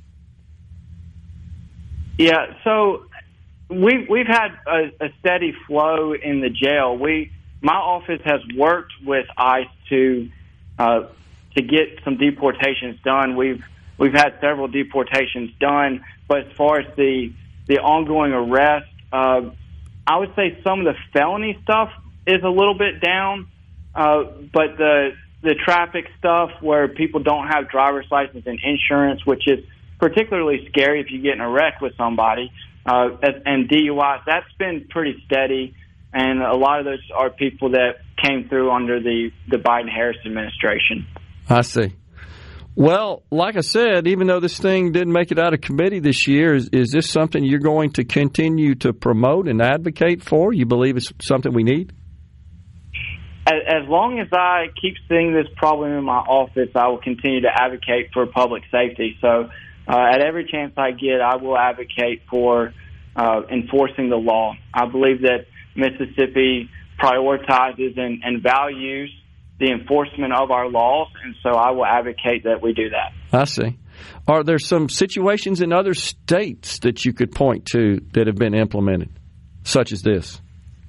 Yeah, so we've had a steady flow in the jail. My office has worked with ICE to get some deportations done. We've had several deportations done, but as far as the ongoing arrest, I would say some of the felony stuff is a little bit down, but the traffic stuff where people don't have driver's license and insurance, which is particularly scary if you get in a wreck with somebody, and DUIs, that's been pretty steady, and a lot of those are people that came through under the Biden-Harris administration. I see. Well, like I said, even though this thing didn't make it out of committee this year, is this something you're going to continue to promote and advocate for? You believe it's something we need? As long as I keep seeing this problem in my office, I will continue to advocate for public safety. So at every chance I get, I will advocate for enforcing the law. I believe that Mississippi prioritizes and values the enforcement of our laws, and so I will advocate that we do that. I see. Are there some situations in other states that you could point to that have been implemented, such as this?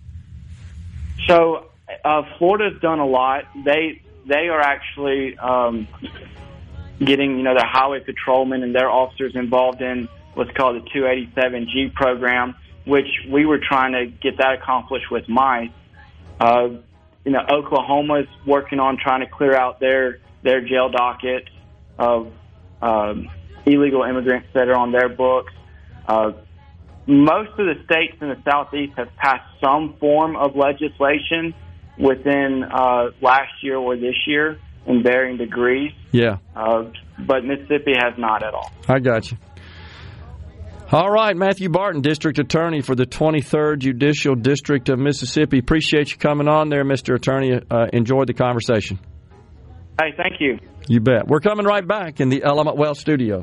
So Florida's done a lot. They are actually getting their highway patrolmen and their officers involved in what's called the 287G program, which we were trying to get that accomplished with MICE. Oklahoma's working on trying to clear out their jail docket of illegal immigrants that are on their books. Most of the states in the Southeast have passed some form of legislation within last year or this year in varying degrees. Yeah. But Mississippi has not at all. I got you. All right, Matthew Barton, District Attorney for the 23rd Judicial District of Mississippi. Appreciate you coming on there, Mr. Attorney. Enjoyed the conversation. Hey, thank you. You bet. We're coming right back in the Element Wealth studio.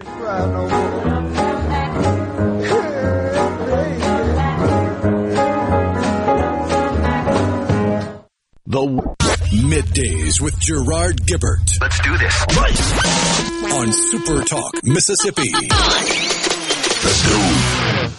The Middays with Gerard Gibbert. Let's do this. On Super Talk, Mississippi. Let's go.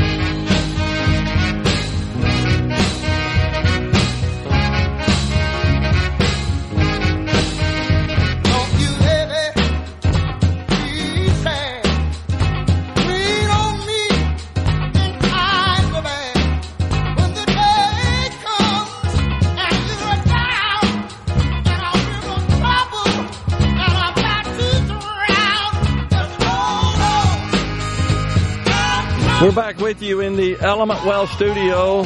We're back with you in the Element Wealth studio.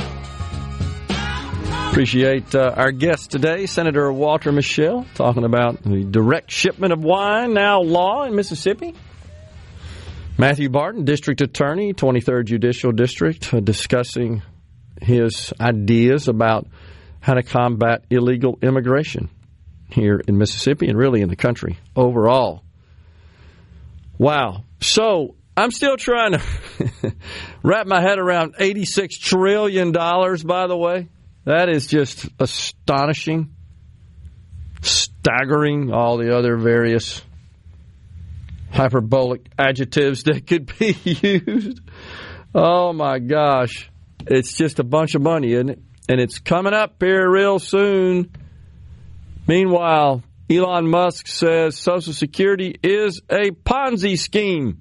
Appreciate our guest today, Senator Walter Michel, talking about the direct shipment of wine, now law in Mississippi. Matthew Barton, District Attorney, 23rd Judicial District, discussing his ideas about how to combat illegal immigration here in Mississippi and really in the country overall. Wow. So I'm still trying to wrap my head around $86 trillion, by the way. That is just astonishing, staggering, all the other various hyperbolic adjectives that could be used. Oh, my gosh. It's just a bunch of money, isn't it? And it's coming up here real soon. Meanwhile, Elon Musk says Social Security is a Ponzi scheme.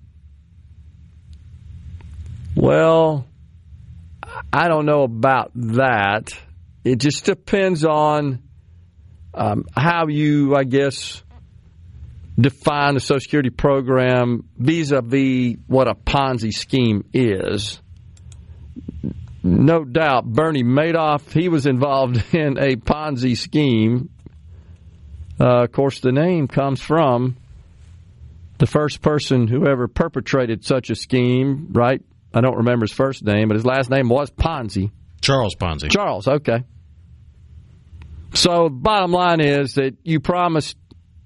Well, I don't know about that. It just depends on how you, I guess, define the Social Security program vis-a-vis what a Ponzi scheme is. no doubt, Bernie Madoff, he was involved in a Ponzi scheme. Of course, the name comes from the first person who ever perpetrated such a scheme, right? I don't remember his first name, but his last name was Ponzi. Charles Ponzi. Charles, okay. So, bottom line is that you promised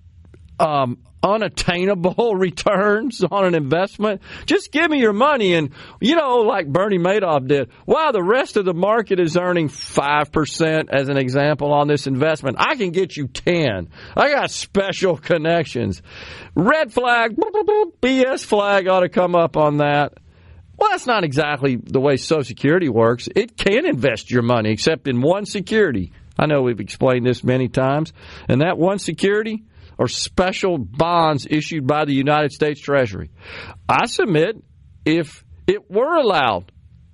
unattainable returns on an investment. Just give me your money, and, like Bernie Madoff did, wow, the rest of the market is earning 5% as an example on this investment. I can get you 10. I got special connections. Red flag, BS flag ought to come up on that. Well, that's not exactly the way Social Security works. It can invest your money, except in one security. I know we've explained this many times. And that one security are special bonds issued by the United States Treasury. I submit if it were allowed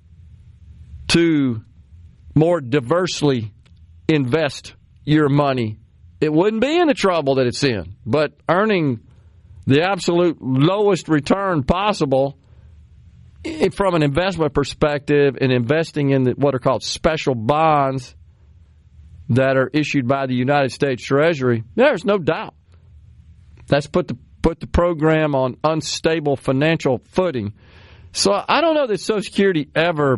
to more diversely invest your money, it wouldn't be in the trouble that it's in. But earning the absolute lowest return possible from an investment perspective and investing in what are called special bonds that are issued by the United States Treasury, there's no doubt. That's put the program on unstable financial footing. So I don't know that Social Security ever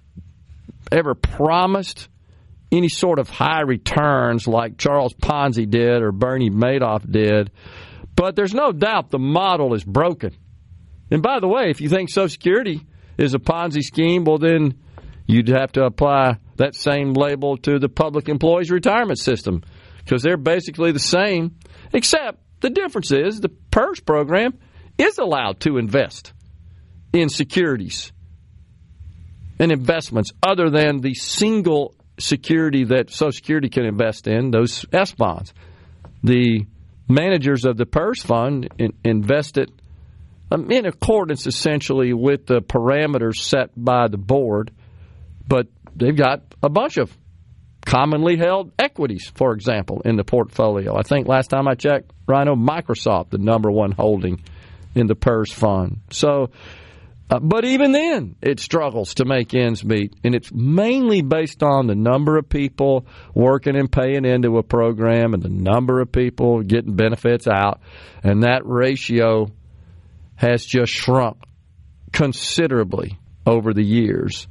promised any sort of high returns like Charles Ponzi did or Bernie Madoff did. But there's no doubt the model is broken. And by the way, if you think Social Security is a Ponzi scheme, well then you'd have to apply that same label to the public employees retirement system because they're basically the same, except the difference is the PERS program is allowed to invest in securities and investments other than the single security that Social Security can invest in, those S bonds. The managers of the PERS fund invest it in accordance essentially with the parameters set by the board, but they've got a bunch of commonly held equities, for example, in the portfolio. I think last time I checked, Rhino, Microsoft, the number one holding in the PERS fund. So, but even then, it struggles to make ends meet, and it's mainly based on the number of people working and paying into a program and the number of people getting benefits out, and that ratio has just shrunk considerably over the years.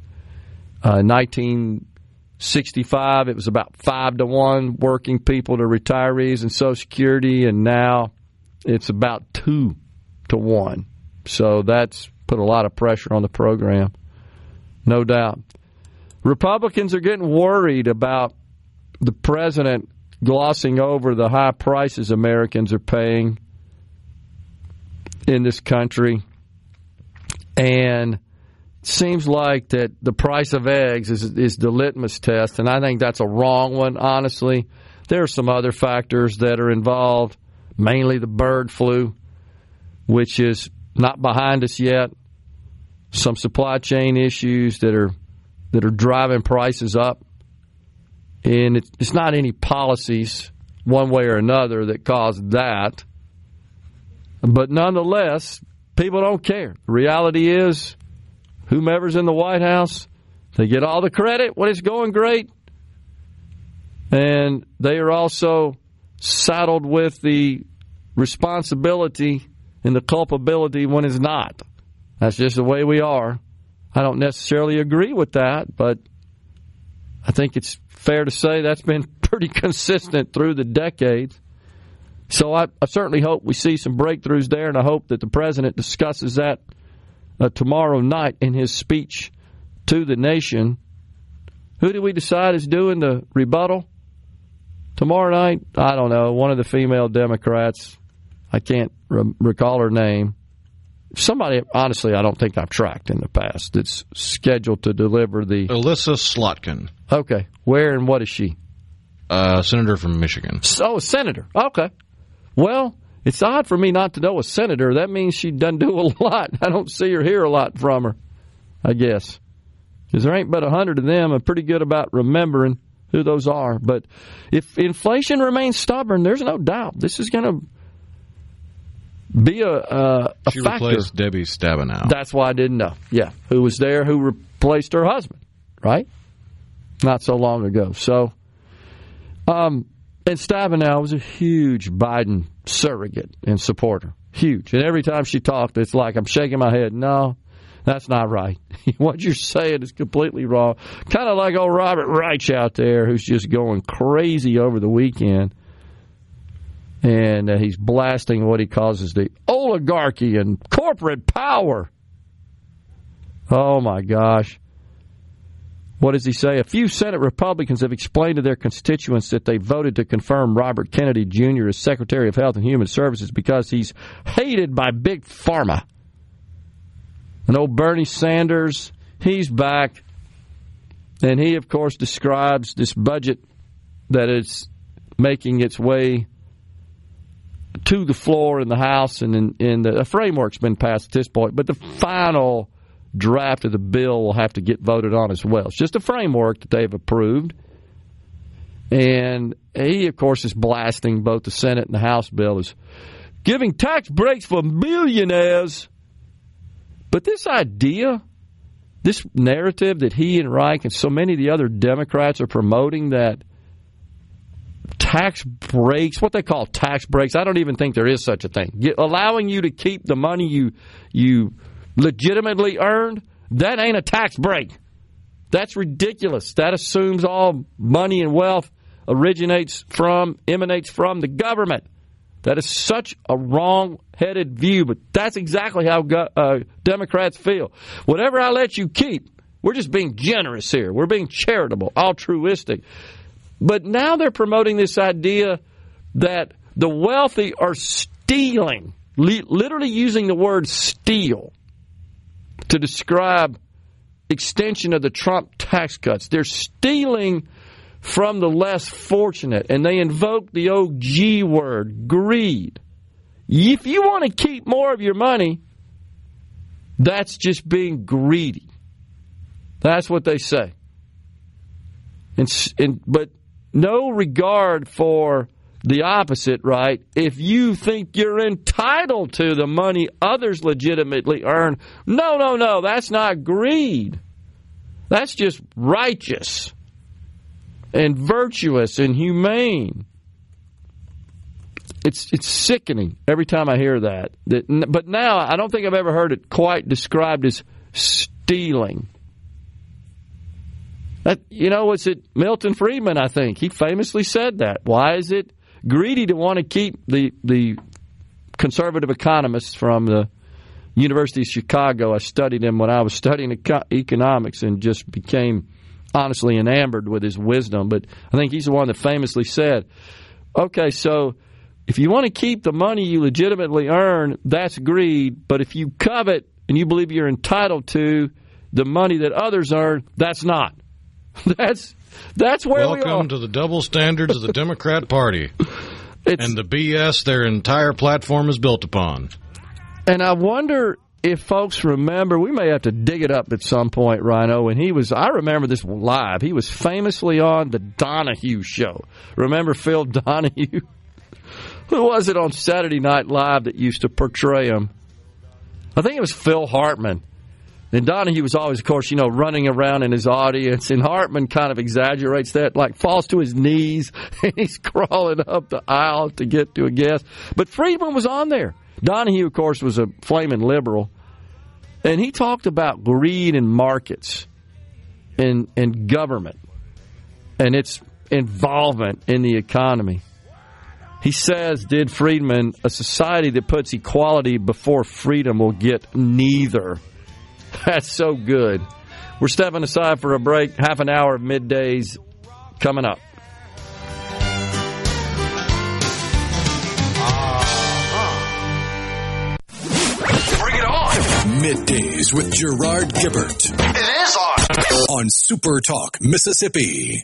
1965, it was about 5-to-1 working people to retirees and Social Security, and now it's about 2-to-1. So that's put a lot of pressure on the program, no doubt. Republicans are getting worried about the president glossing over the high prices Americans are paying in this country, and seems like that the price of eggs is the litmus test, and I think that's a wrong one, honestly. There are some other factors that are involved, mainly the bird flu, which is not behind us yet. Some supply chain issues that are driving prices up. And it's not any policies, one way or another, that caused that. But nonetheless, people don't care. The reality is, whomever's in the White House, they get all the credit when it's going great, and they are also saddled with the responsibility and the culpability when it's not. That's just the way we are. I don't necessarily agree with that, but I think it's fair to say that's been pretty consistent through the decades. So I certainly hope we see some breakthroughs there, and I hope that the president discusses that tomorrow night in his speech to the nation. Who do we decide is doing the rebuttal tomorrow night? I don't know. One of the female Democrats. I can't recall her name. Somebody, honestly, I don't think I've tracked in the past. It's scheduled to deliver the... Alyssa Slotkin. Okay. Where and what is she? Senator from Michigan. Oh, a senator. Okay. Well, it's odd for me not to know a senator. That means she doesn't do a lot. I don't see or hear a lot from her, I guess. Because there ain't but 100 of them. I'm pretty good about remembering who those are. But if inflation remains stubborn, there's no doubt this is going to be a She factor. replaced Debbie Stabenow. That's why I didn't know. Yeah, who was there, who displaced her husband, right? Not so long ago. So, and Stabenow was a huge Biden surrogate and supporter. Huge. And every time she talked, it's like I'm shaking my head. No, that's not right. What you're saying is completely wrong. Kind of like old Robert Reich out there, who's just going crazy over the weekend. And he's blasting what he calls the oligarchy and corporate power. Oh, my gosh. What does he say? A few Senate Republicans have explained to their constituents that they voted to confirm Robert Kennedy Jr. as Secretary of Health and Human Services because he's hated by Big Pharma. And old Bernie Sanders, he's back. And he, of course, describes this budget that is making its way to the floor in the House, and a framework's been passed at this point. But the final draft of the bill will have to get voted on as well. It's just a framework that they've approved. And he, of course, is blasting both the Senate and the House bill as giving tax breaks for millionaires. But this idea, this narrative that he and Reich and so many of the other Democrats are promoting, that tax breaks, what they call tax breaks, I don't even think there is such a thing. Allowing you to keep the money you legitimately earned, that ain't a tax break. That's ridiculous. That assumes all money and wealth emanates from the government. That is such a wrong-headed view, but that's exactly how Democrats feel. Whatever I let you keep, we're just being generous here. We're being charitable, altruistic. But now they're promoting this idea that the wealthy are stealing, literally using the word steal to describe extension of the Trump tax cuts. They're stealing from the less fortunate, and they invoke the old G word, greed. If you want to keep more of your money, that's just being greedy. That's what they say. But no regard for the opposite, right? If you think you're entitled to the money others legitimately earn, no, that's not greed. That's just righteous and virtuous and humane. It's sickening every time I hear that. But now I don't think I've ever heard it quite described as stealing. Was it Milton Friedman, I think? He famously said that. Why is it greedy to want to keep the conservative economists from the University of Chicago? I studied him when I was studying economics and just became honestly enamored with his wisdom. But I think he's the one that famously said, okay, so if you want to keep the money you legitimately earn, that's greed. But if you covet and you believe you're entitled to the money that others earn, that's not. That's where we are. Welcome to the double standards of the Democrat Party and the BS their entire platform is built upon. And I wonder if folks remember, we may have to dig it up at some point, Rhino, when I remember this live. He was famously on the Donahue Show. Remember Phil Donahue? Who was it on Saturday Night Live that used to portray him? I think it was Phil Hartman. And Donahue was always, of course, running around in his audience. And Hartman kind of exaggerates that, like falls to his knees. And he's crawling up the aisle to get to a guest. But Friedman was on there. Donahue, of course, was a flaming liberal. And he talked about greed in markets and government and its involvement in the economy. He says, did Friedman, a society that puts equality before freedom will get neither. That's so good. We're stepping aside for a break. Half an hour of middays coming up. Bring it on. Middays with Gerard Gibbert. It is on Super Talk, Mississippi.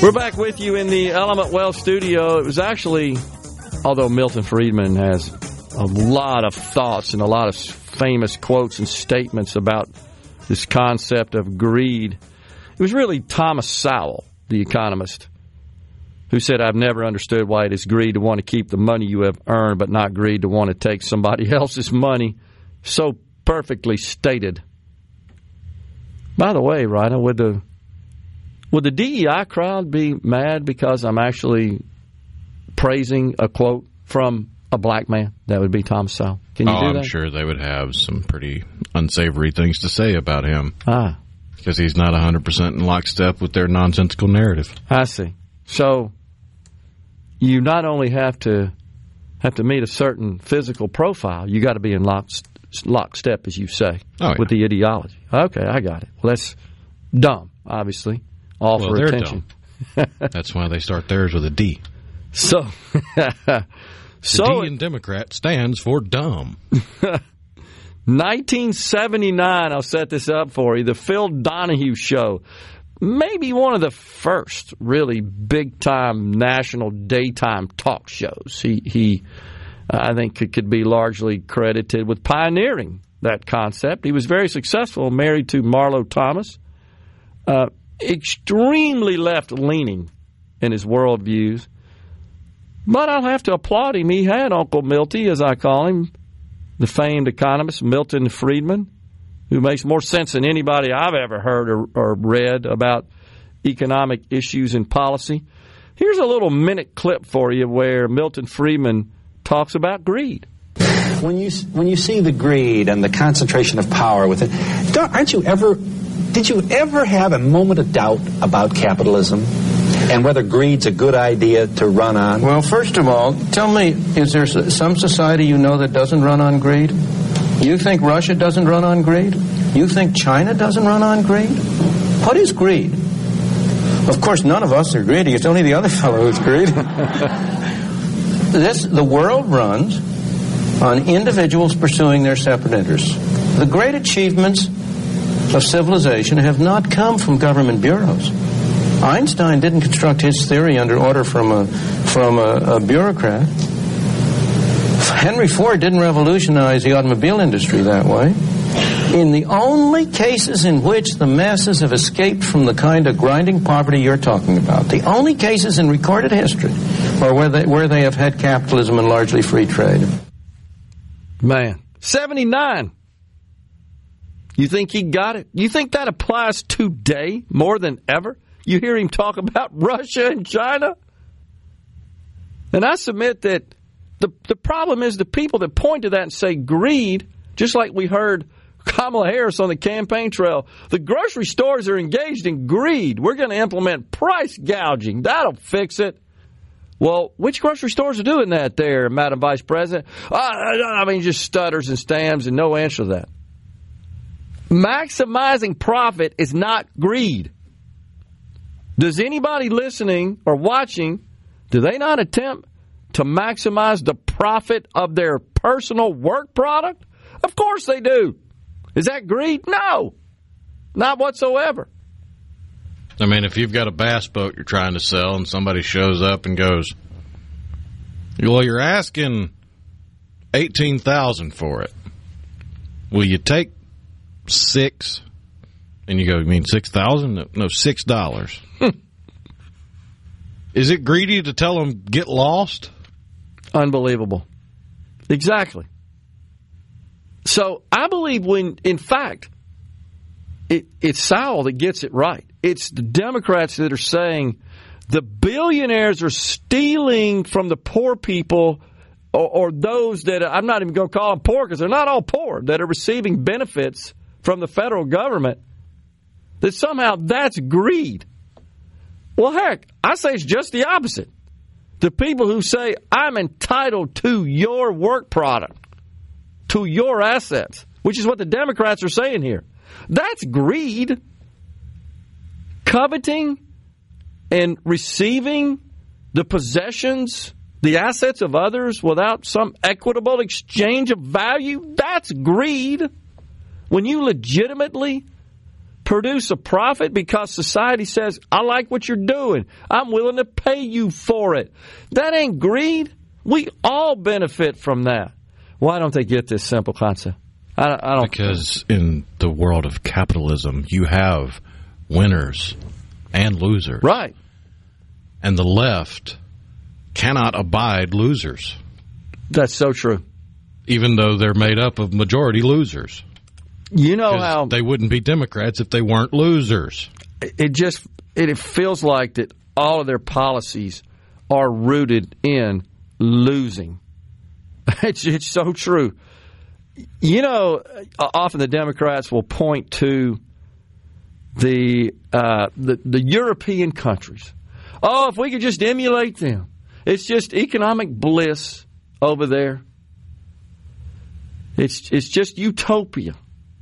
We're back with you in the Element Wealth studio. It was actually, although Milton Friedman has a lot of thoughts and a lot of famous quotes and statements about this concept of greed, it was really Thomas Sowell, the economist, who said, I've never understood why it is greed to want to keep the money you have earned, but not greed to want to take somebody else's money. So perfectly stated. By the way, Ryder, would the DEI crowd be mad because I'm actually praising a quote from a black man? That would be Thomas Sowell. Can you do that? I'm sure they would have some pretty unsavory things to say about him. Because he's not 100% in lockstep with their nonsensical narrative. I see. So you not only have to meet a certain physical profile, you got to be in lockstep, as you say, with the ideology. Okay, I got it. Well, that's dumb, obviously. All for attention. That's why they start theirs with a D. So the D in Democrat stands for dumb. 1979, I'll set this up for you, the Phil Donahue Show. Maybe one of the first really big-time national daytime talk shows. He I think, could be largely credited with pioneering that concept. He was very successful, married to Marlo Thomas, extremely left-leaning in his worldviews. But I'll have to applaud him. He had Uncle Milty, as I call him, the famed economist Milton Friedman, who makes more sense than anybody I've ever heard or read about economic issues and policy. Here's a little minute clip for you where Milton Friedman talks about greed. When you see the greed and the concentration of power with it, did you ever have a moment of doubt about capitalism and whether greed's a good idea to run on? Well, first of all, tell me, is there some society you know that doesn't run on greed? You think Russia doesn't run on greed? You think China doesn't run on greed? What is greed? Of course, none of us are greedy. It's only the other fellow who's greedy. The world runs on individuals pursuing their separate interests. The great achievements of civilization have not come from government bureaus. Einstein didn't construct his theory under order from a bureaucrat. Henry Ford didn't revolutionize the automobile industry that way. In the only cases in which the masses have escaped from the kind of grinding poverty you're talking about, the only cases in recorded history are where they have had capitalism and largely free trade. Man, 79. You think he got it? You think that applies today more than ever? You hear him talk about Russia and China? And I submit that the problem is the people that point to that and say greed, just like we heard Kamala Harris on the campaign trail, the grocery stores are engaged in greed. We're going to implement price gouging. That'll fix it. Well, which grocery stores are doing that there, Madam Vice President? I mean, just stutters and stams and no answer to that. Maximizing profit is not greed. Does anybody listening or watching, do they not attempt to maximize the profit of their personal work product? Of course they do. Is that greed? No, not whatsoever. I mean, if you've got a bass boat you're trying to sell and somebody shows up and goes, well, you're asking $18,000 for it. Will you take $6,000? And you go, you mean $6,000? No, $6. Is it greedy to tell them get lost? Unbelievable. Exactly. So I believe in fact, it's Sowell that gets it right. It's the Democrats that are saying the billionaires are stealing from the poor people or those that, I'm not even going to call them poor because they're not all poor, that are receiving benefits from the federal government, that somehow that's greed. Well, heck, I say it's just the opposite. The people who say, I'm entitled to your work product, to your assets, which is what the Democrats are saying here. That's greed. Coveting and receiving the possessions, the assets of others without some equitable exchange of value, that's greed. When you legitimately produce a profit because society says, I like what you're doing. I'm willing to pay you for it. That ain't greed. We all benefit from that. Why don't they get this simple concept? I don't. Because in the world of capitalism, you have winners and losers. Right. And the left cannot abide losers. That's so true. Even though they're made up of majority losers. You know how they wouldn't be Democrats if they weren't losers. It feels like that all of their policies are rooted in losing. It's so true. You know, often the Democrats will point to the European countries. Oh, if we could just emulate them. It's just economic bliss over there. It's just utopia.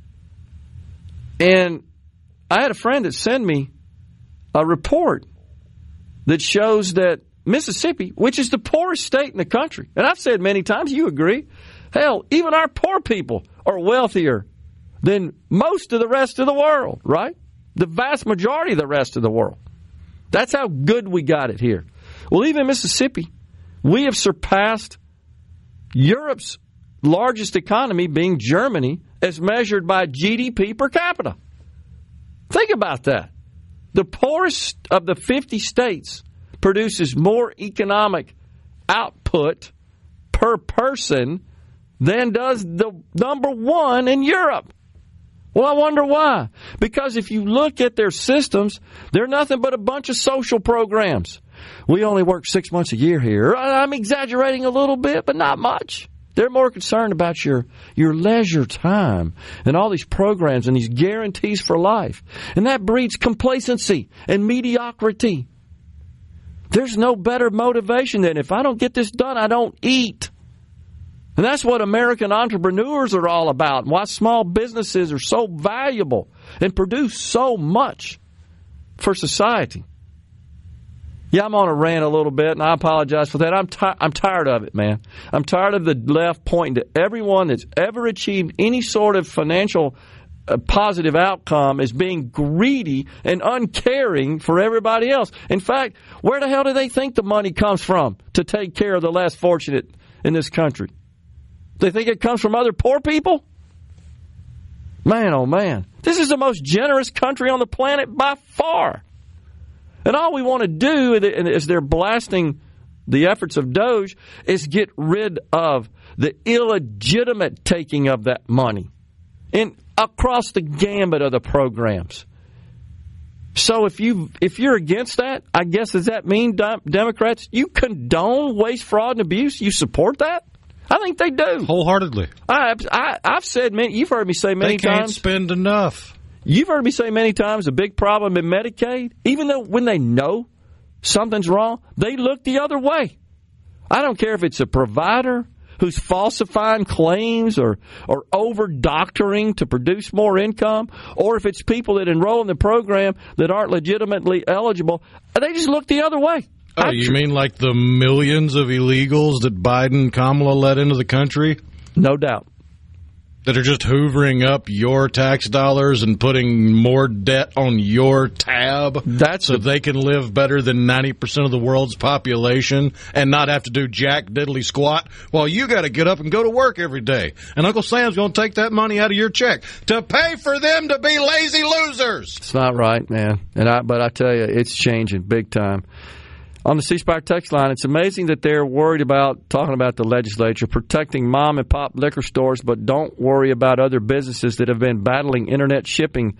And I had a friend that sent me a report that shows that Mississippi, which is the poorest state in the country, and I've said many times, you agree, hell, even our poor people are wealthier than most of the rest of the world, right? The vast majority of the rest of the world. That's how good we got it here. Well, even Mississippi, we have surpassed Europe's largest economy, being Germany, as measured by GDP per capita. Think about that. The poorest of the 50 states produces more economic output per person than does the number one in Europe. Well, I wonder why. Because if you look at their systems, they're nothing but a bunch of social programs. We only work 6 months a year here. I'm exaggerating a little bit, but not much. They're more concerned about your leisure time and all these programs and these guarantees for life. And that breeds complacency and mediocrity. There's no better motivation than if I don't get this done, I don't eat. And that's what American entrepreneurs are all about, and why small businesses are so valuable and produce so much for society. Yeah, I'm on a rant a little bit, and I apologize for that. I'm tired of it, man. I'm tired of the left pointing to everyone that's ever achieved any sort of financial positive outcome as being greedy and uncaring for everybody else. In fact, where the hell do they think the money comes from to take care of the less fortunate in this country? They think it comes from other poor people? Man, oh man. This is the most generous country on the planet by far. And all we want to do, as they're blasting the efforts of DOGE, is get rid of the illegitimate taking of that money and across the gambit of the programs. So if you're against that, I guess, does that mean, Democrats, you condone waste, fraud, and abuse? You support that? I think they do. Wholeheartedly. I've said many, you've heard me say many times. They can't spend enough. You've heard me say many times a big problem in Medicaid, even though when they know something's wrong, they look the other way. I don't care if it's a provider who's falsifying claims or over-doctoring to produce more income, or if it's people that enroll in the program that aren't legitimately eligible, they just look the other way. Oh, you mean like the millions of illegals that Biden and Kamala let into the country? No doubt. That are just hoovering up your tax dollars and putting more debt on your tab so they can live better than 90% of the world's population and not have to do jack diddly squat while you got to get up and go to work every day. And Uncle Sam's going to take that money out of your check to pay for them to be lazy losers. It's not right, man. But I tell you, it's changing big time. On the C Spire text line, it's amazing that they're worried about talking about the legislature protecting mom and pop liquor stores, but don't worry about other businesses that have been battling internet shipping,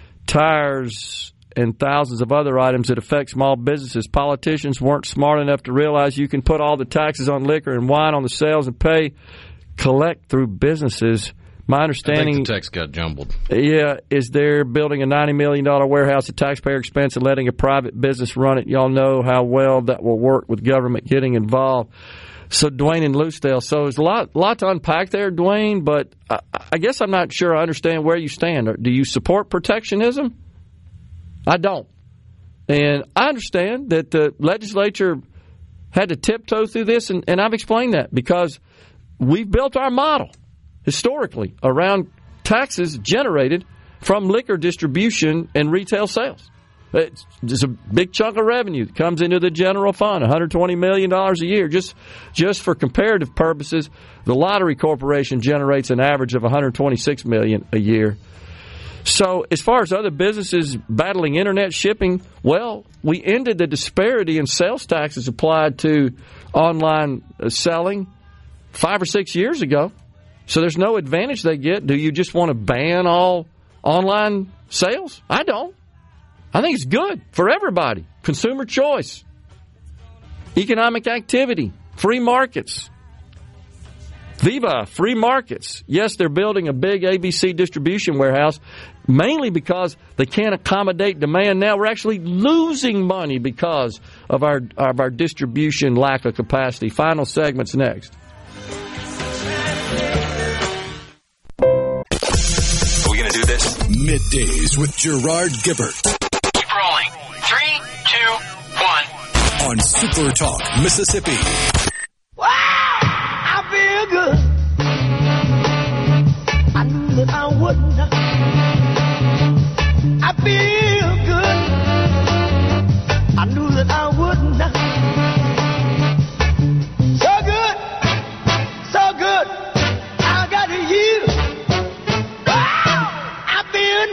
tires, and thousands of other items that affect small businesses. Politicians weren't smart enough to realize you can put all the taxes on liquor and wine on the sales and collect through businesses. My understanding, I think the text got jumbled. Yeah, is they're building a $90 million warehouse at taxpayer expense and letting a private business run it. Y'all know how well that will work with government getting involved. So Dwayne in Lucedale. So there's a lot to unpack there, Dwayne, but I guess I'm not sure I understand where you stand. Do you support protectionism? I don't. And I understand that the legislature had to tiptoe through this, and I've explained that because we've built our model historically around taxes generated from liquor distribution and retail sales. It's just a big chunk of revenue that comes into the general fund, $120 million a year. Just for comparative purposes, the Lottery Corporation generates an average of $126 million a year. So as far as other businesses battling internet shipping, well, we ended the disparity in sales taxes applied to online selling 5 or 6 years ago. So there's no advantage they get. Do you just want to ban all online sales? I don't. I think it's good for everybody. Consumer choice, economic activity, free markets. Viva, free markets. Yes, they're building a big ABC distribution warehouse, mainly because they can't accommodate demand now. We're actually losing money because of our distribution lack of capacity. Final segment's next. Are we going to do this? Middays with Gerard Gibbert. Keep rolling. 3, 2, 1. On Super Talk, Mississippi. Wow! I feel good. I knew that I wouldn't. I feel good. I knew that I wouldn't. So good. So good. I got you. Wow! I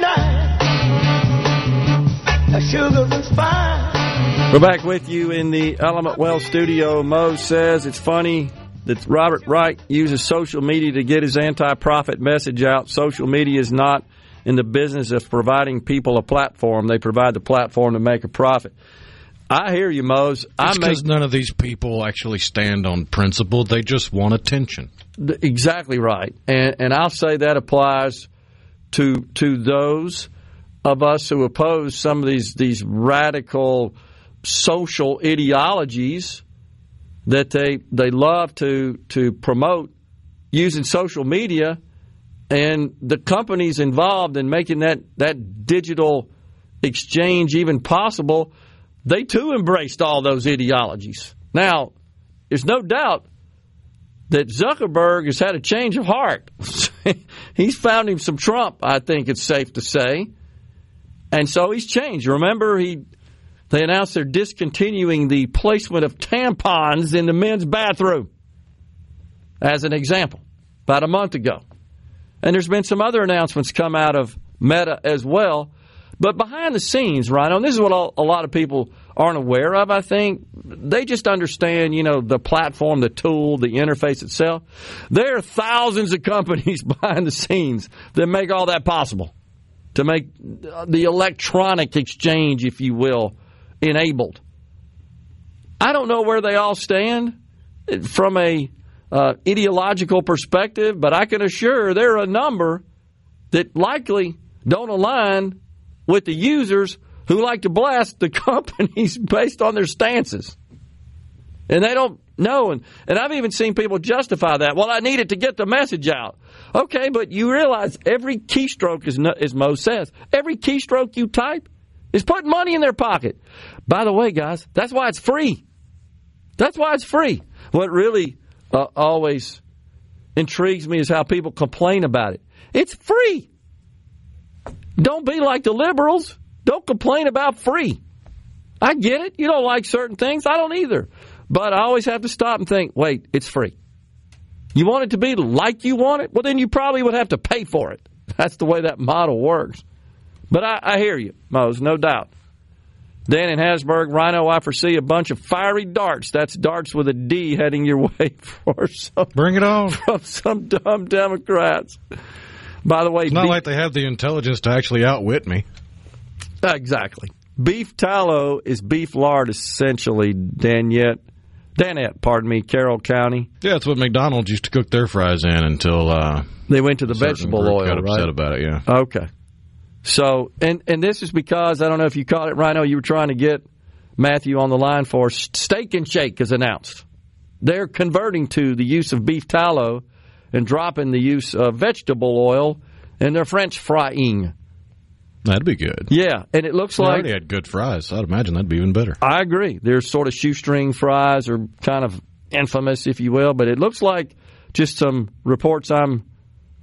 feel nice. The sugar was fine. We're back with you in the Element Well studio. Mo says it's funny that Robert Reich uses social media to get his anti-profit message out. Social media is not in the business of providing people a platform. They provide the platform to make a profit. I hear you, Mose. It's because none of these people actually stand on principle. They just want attention. Exactly right. And I'll say that applies to those of us who oppose some of these radical social ideologies that they love to promote using social media, and the companies involved in making that digital exchange even possible, they too embraced all those ideologies. Now, there's no doubt that Zuckerberg has had a change of heart. He's found him some Trump, I think it's safe to say. And so he's changed. Remember, they announced they're discontinuing the placement of tampons in the men's bathroom, as an example, about a month ago. And there's been some other announcements come out of Meta as well. But behind the scenes, Rhino, and this is what a lot of people aren't aware of, I think. They just understand, the platform, the tool, the interface itself. There are thousands of companies behind the scenes that make all that possible, to make the electronic exchange, if you will, enabled. I don't know where they all stand from a ideological perspective, but I can assure there are a number that likely don't align with the users who like to blast the companies based on their stances. And they don't know. And I've even seen people justify that. Well, I need it to get the message out. Okay, but you realize every keystroke, as Mo says, every keystroke you type is putting money in their pocket. By the way, guys, that's why it's free. That's why it's free. What really always intrigues me is how people complain about it. It's free. Don't be like the liberals. Don't complain about free. I get it. You don't like certain things. I don't either. But I always have to stop and think, wait, it's free. You want it to be like you want it? Well, then you probably would have to pay for it. That's the way that model works. But I hear you, Mose, no doubt. Dan in Hasburg, Rhino, I foresee a bunch of fiery darts. That's darts with a D heading your way Bring it on. From some dumb Democrats. By the way, it's not like they have the intelligence to actually outwit me. Exactly. Beef tallow is beef lard, essentially, Danette, Carroll County. Yeah, that's what McDonald's used to cook their fries in until they went to the vegetable oil, got upset right? about it, yeah. Okay. So, and this is because, I don't know if you caught it, Rhino, you were trying to get Matthew on the line for Steak and Shake is announced. They're converting to the use of beef tallow and dropping the use of vegetable oil in their French frying. That'd be good. Yeah, and it looks like... They already had good fries. I'd imagine that'd be even better. I agree. Their sort of shoestring fries are kind of infamous, if you will, but it looks like just some reports I'm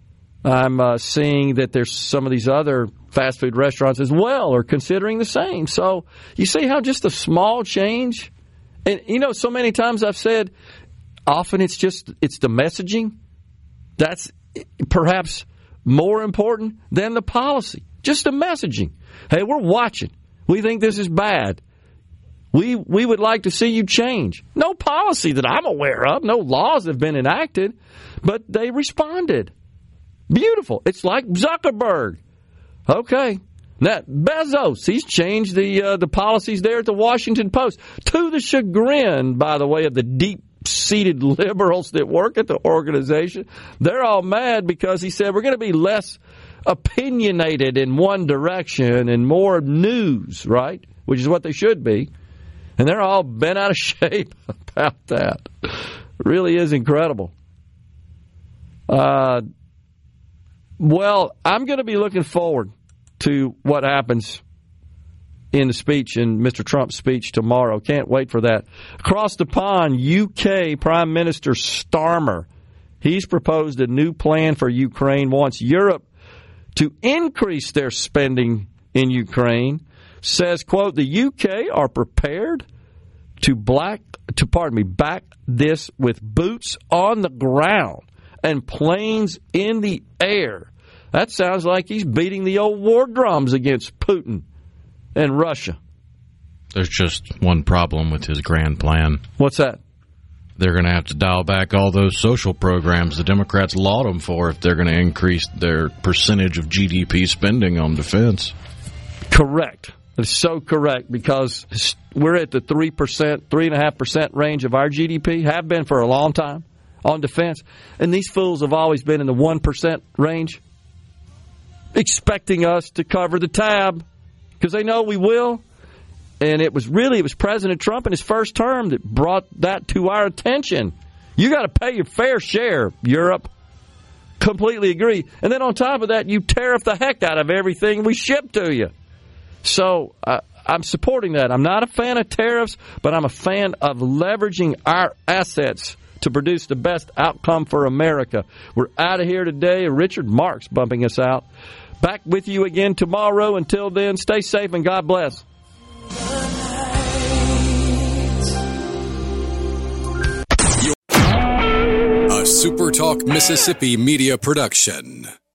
I'm seeing that there's some of these other fast food restaurants as well are considering the same. So you see how just a small change, and so many times I've said, often it's the messaging that's perhaps more important than the policy. Just the messaging. Hey, we're watching. We think this is bad. We would like to see you change. No policy that I'm aware of. No laws have been enacted, but they responded. Beautiful. It's like Zuckerberg. Okay. Now, Bezos, he's changed the policies there at the Washington Post to the chagrin, by the way, of the deep-seated liberals that work at the organization. They're all mad because he said we're going to be less opinionated in one direction and more news, right? Which is what they should be. And they're all bent out of shape about that. It really is incredible. Well, I'm going to be looking forward to what happens in the speech, in Mr. Trump's speech tomorrow. Can't wait for that. Across the pond, UK Prime Minister Starmer, he's proposed a new plan for Ukraine, wants Europe to increase their spending in Ukraine, says, quote, the UK are prepared to back this with boots on the ground and planes in the air. That sounds like he's beating the old war drums against Putin and Russia. There's just one problem with his grand plan. What's that? They're going to have to dial back all those social programs the Democrats laud them for if they're going to increase their percentage of GDP spending on defense. Correct. It's so correct, because we're at the 3%, 3.5% range of our GDP, have been for a long time on defense. And these fools have always been in the 1% range, expecting us to cover the tab because they know we will. And it was President Trump in his first term that brought that to our attention. You got to pay your fair share, Europe. Completely agree. And then on top of that, you tariff the heck out of everything we ship to you. So I'm supporting that. I'm not a fan of tariffs, but I'm a fan of leveraging our assets to produce the best outcome for America. We're out of here today. Richard Marks bumping us out. Back with you again tomorrow. Until then, stay safe and God bless. A SuperTalk Mississippi media production.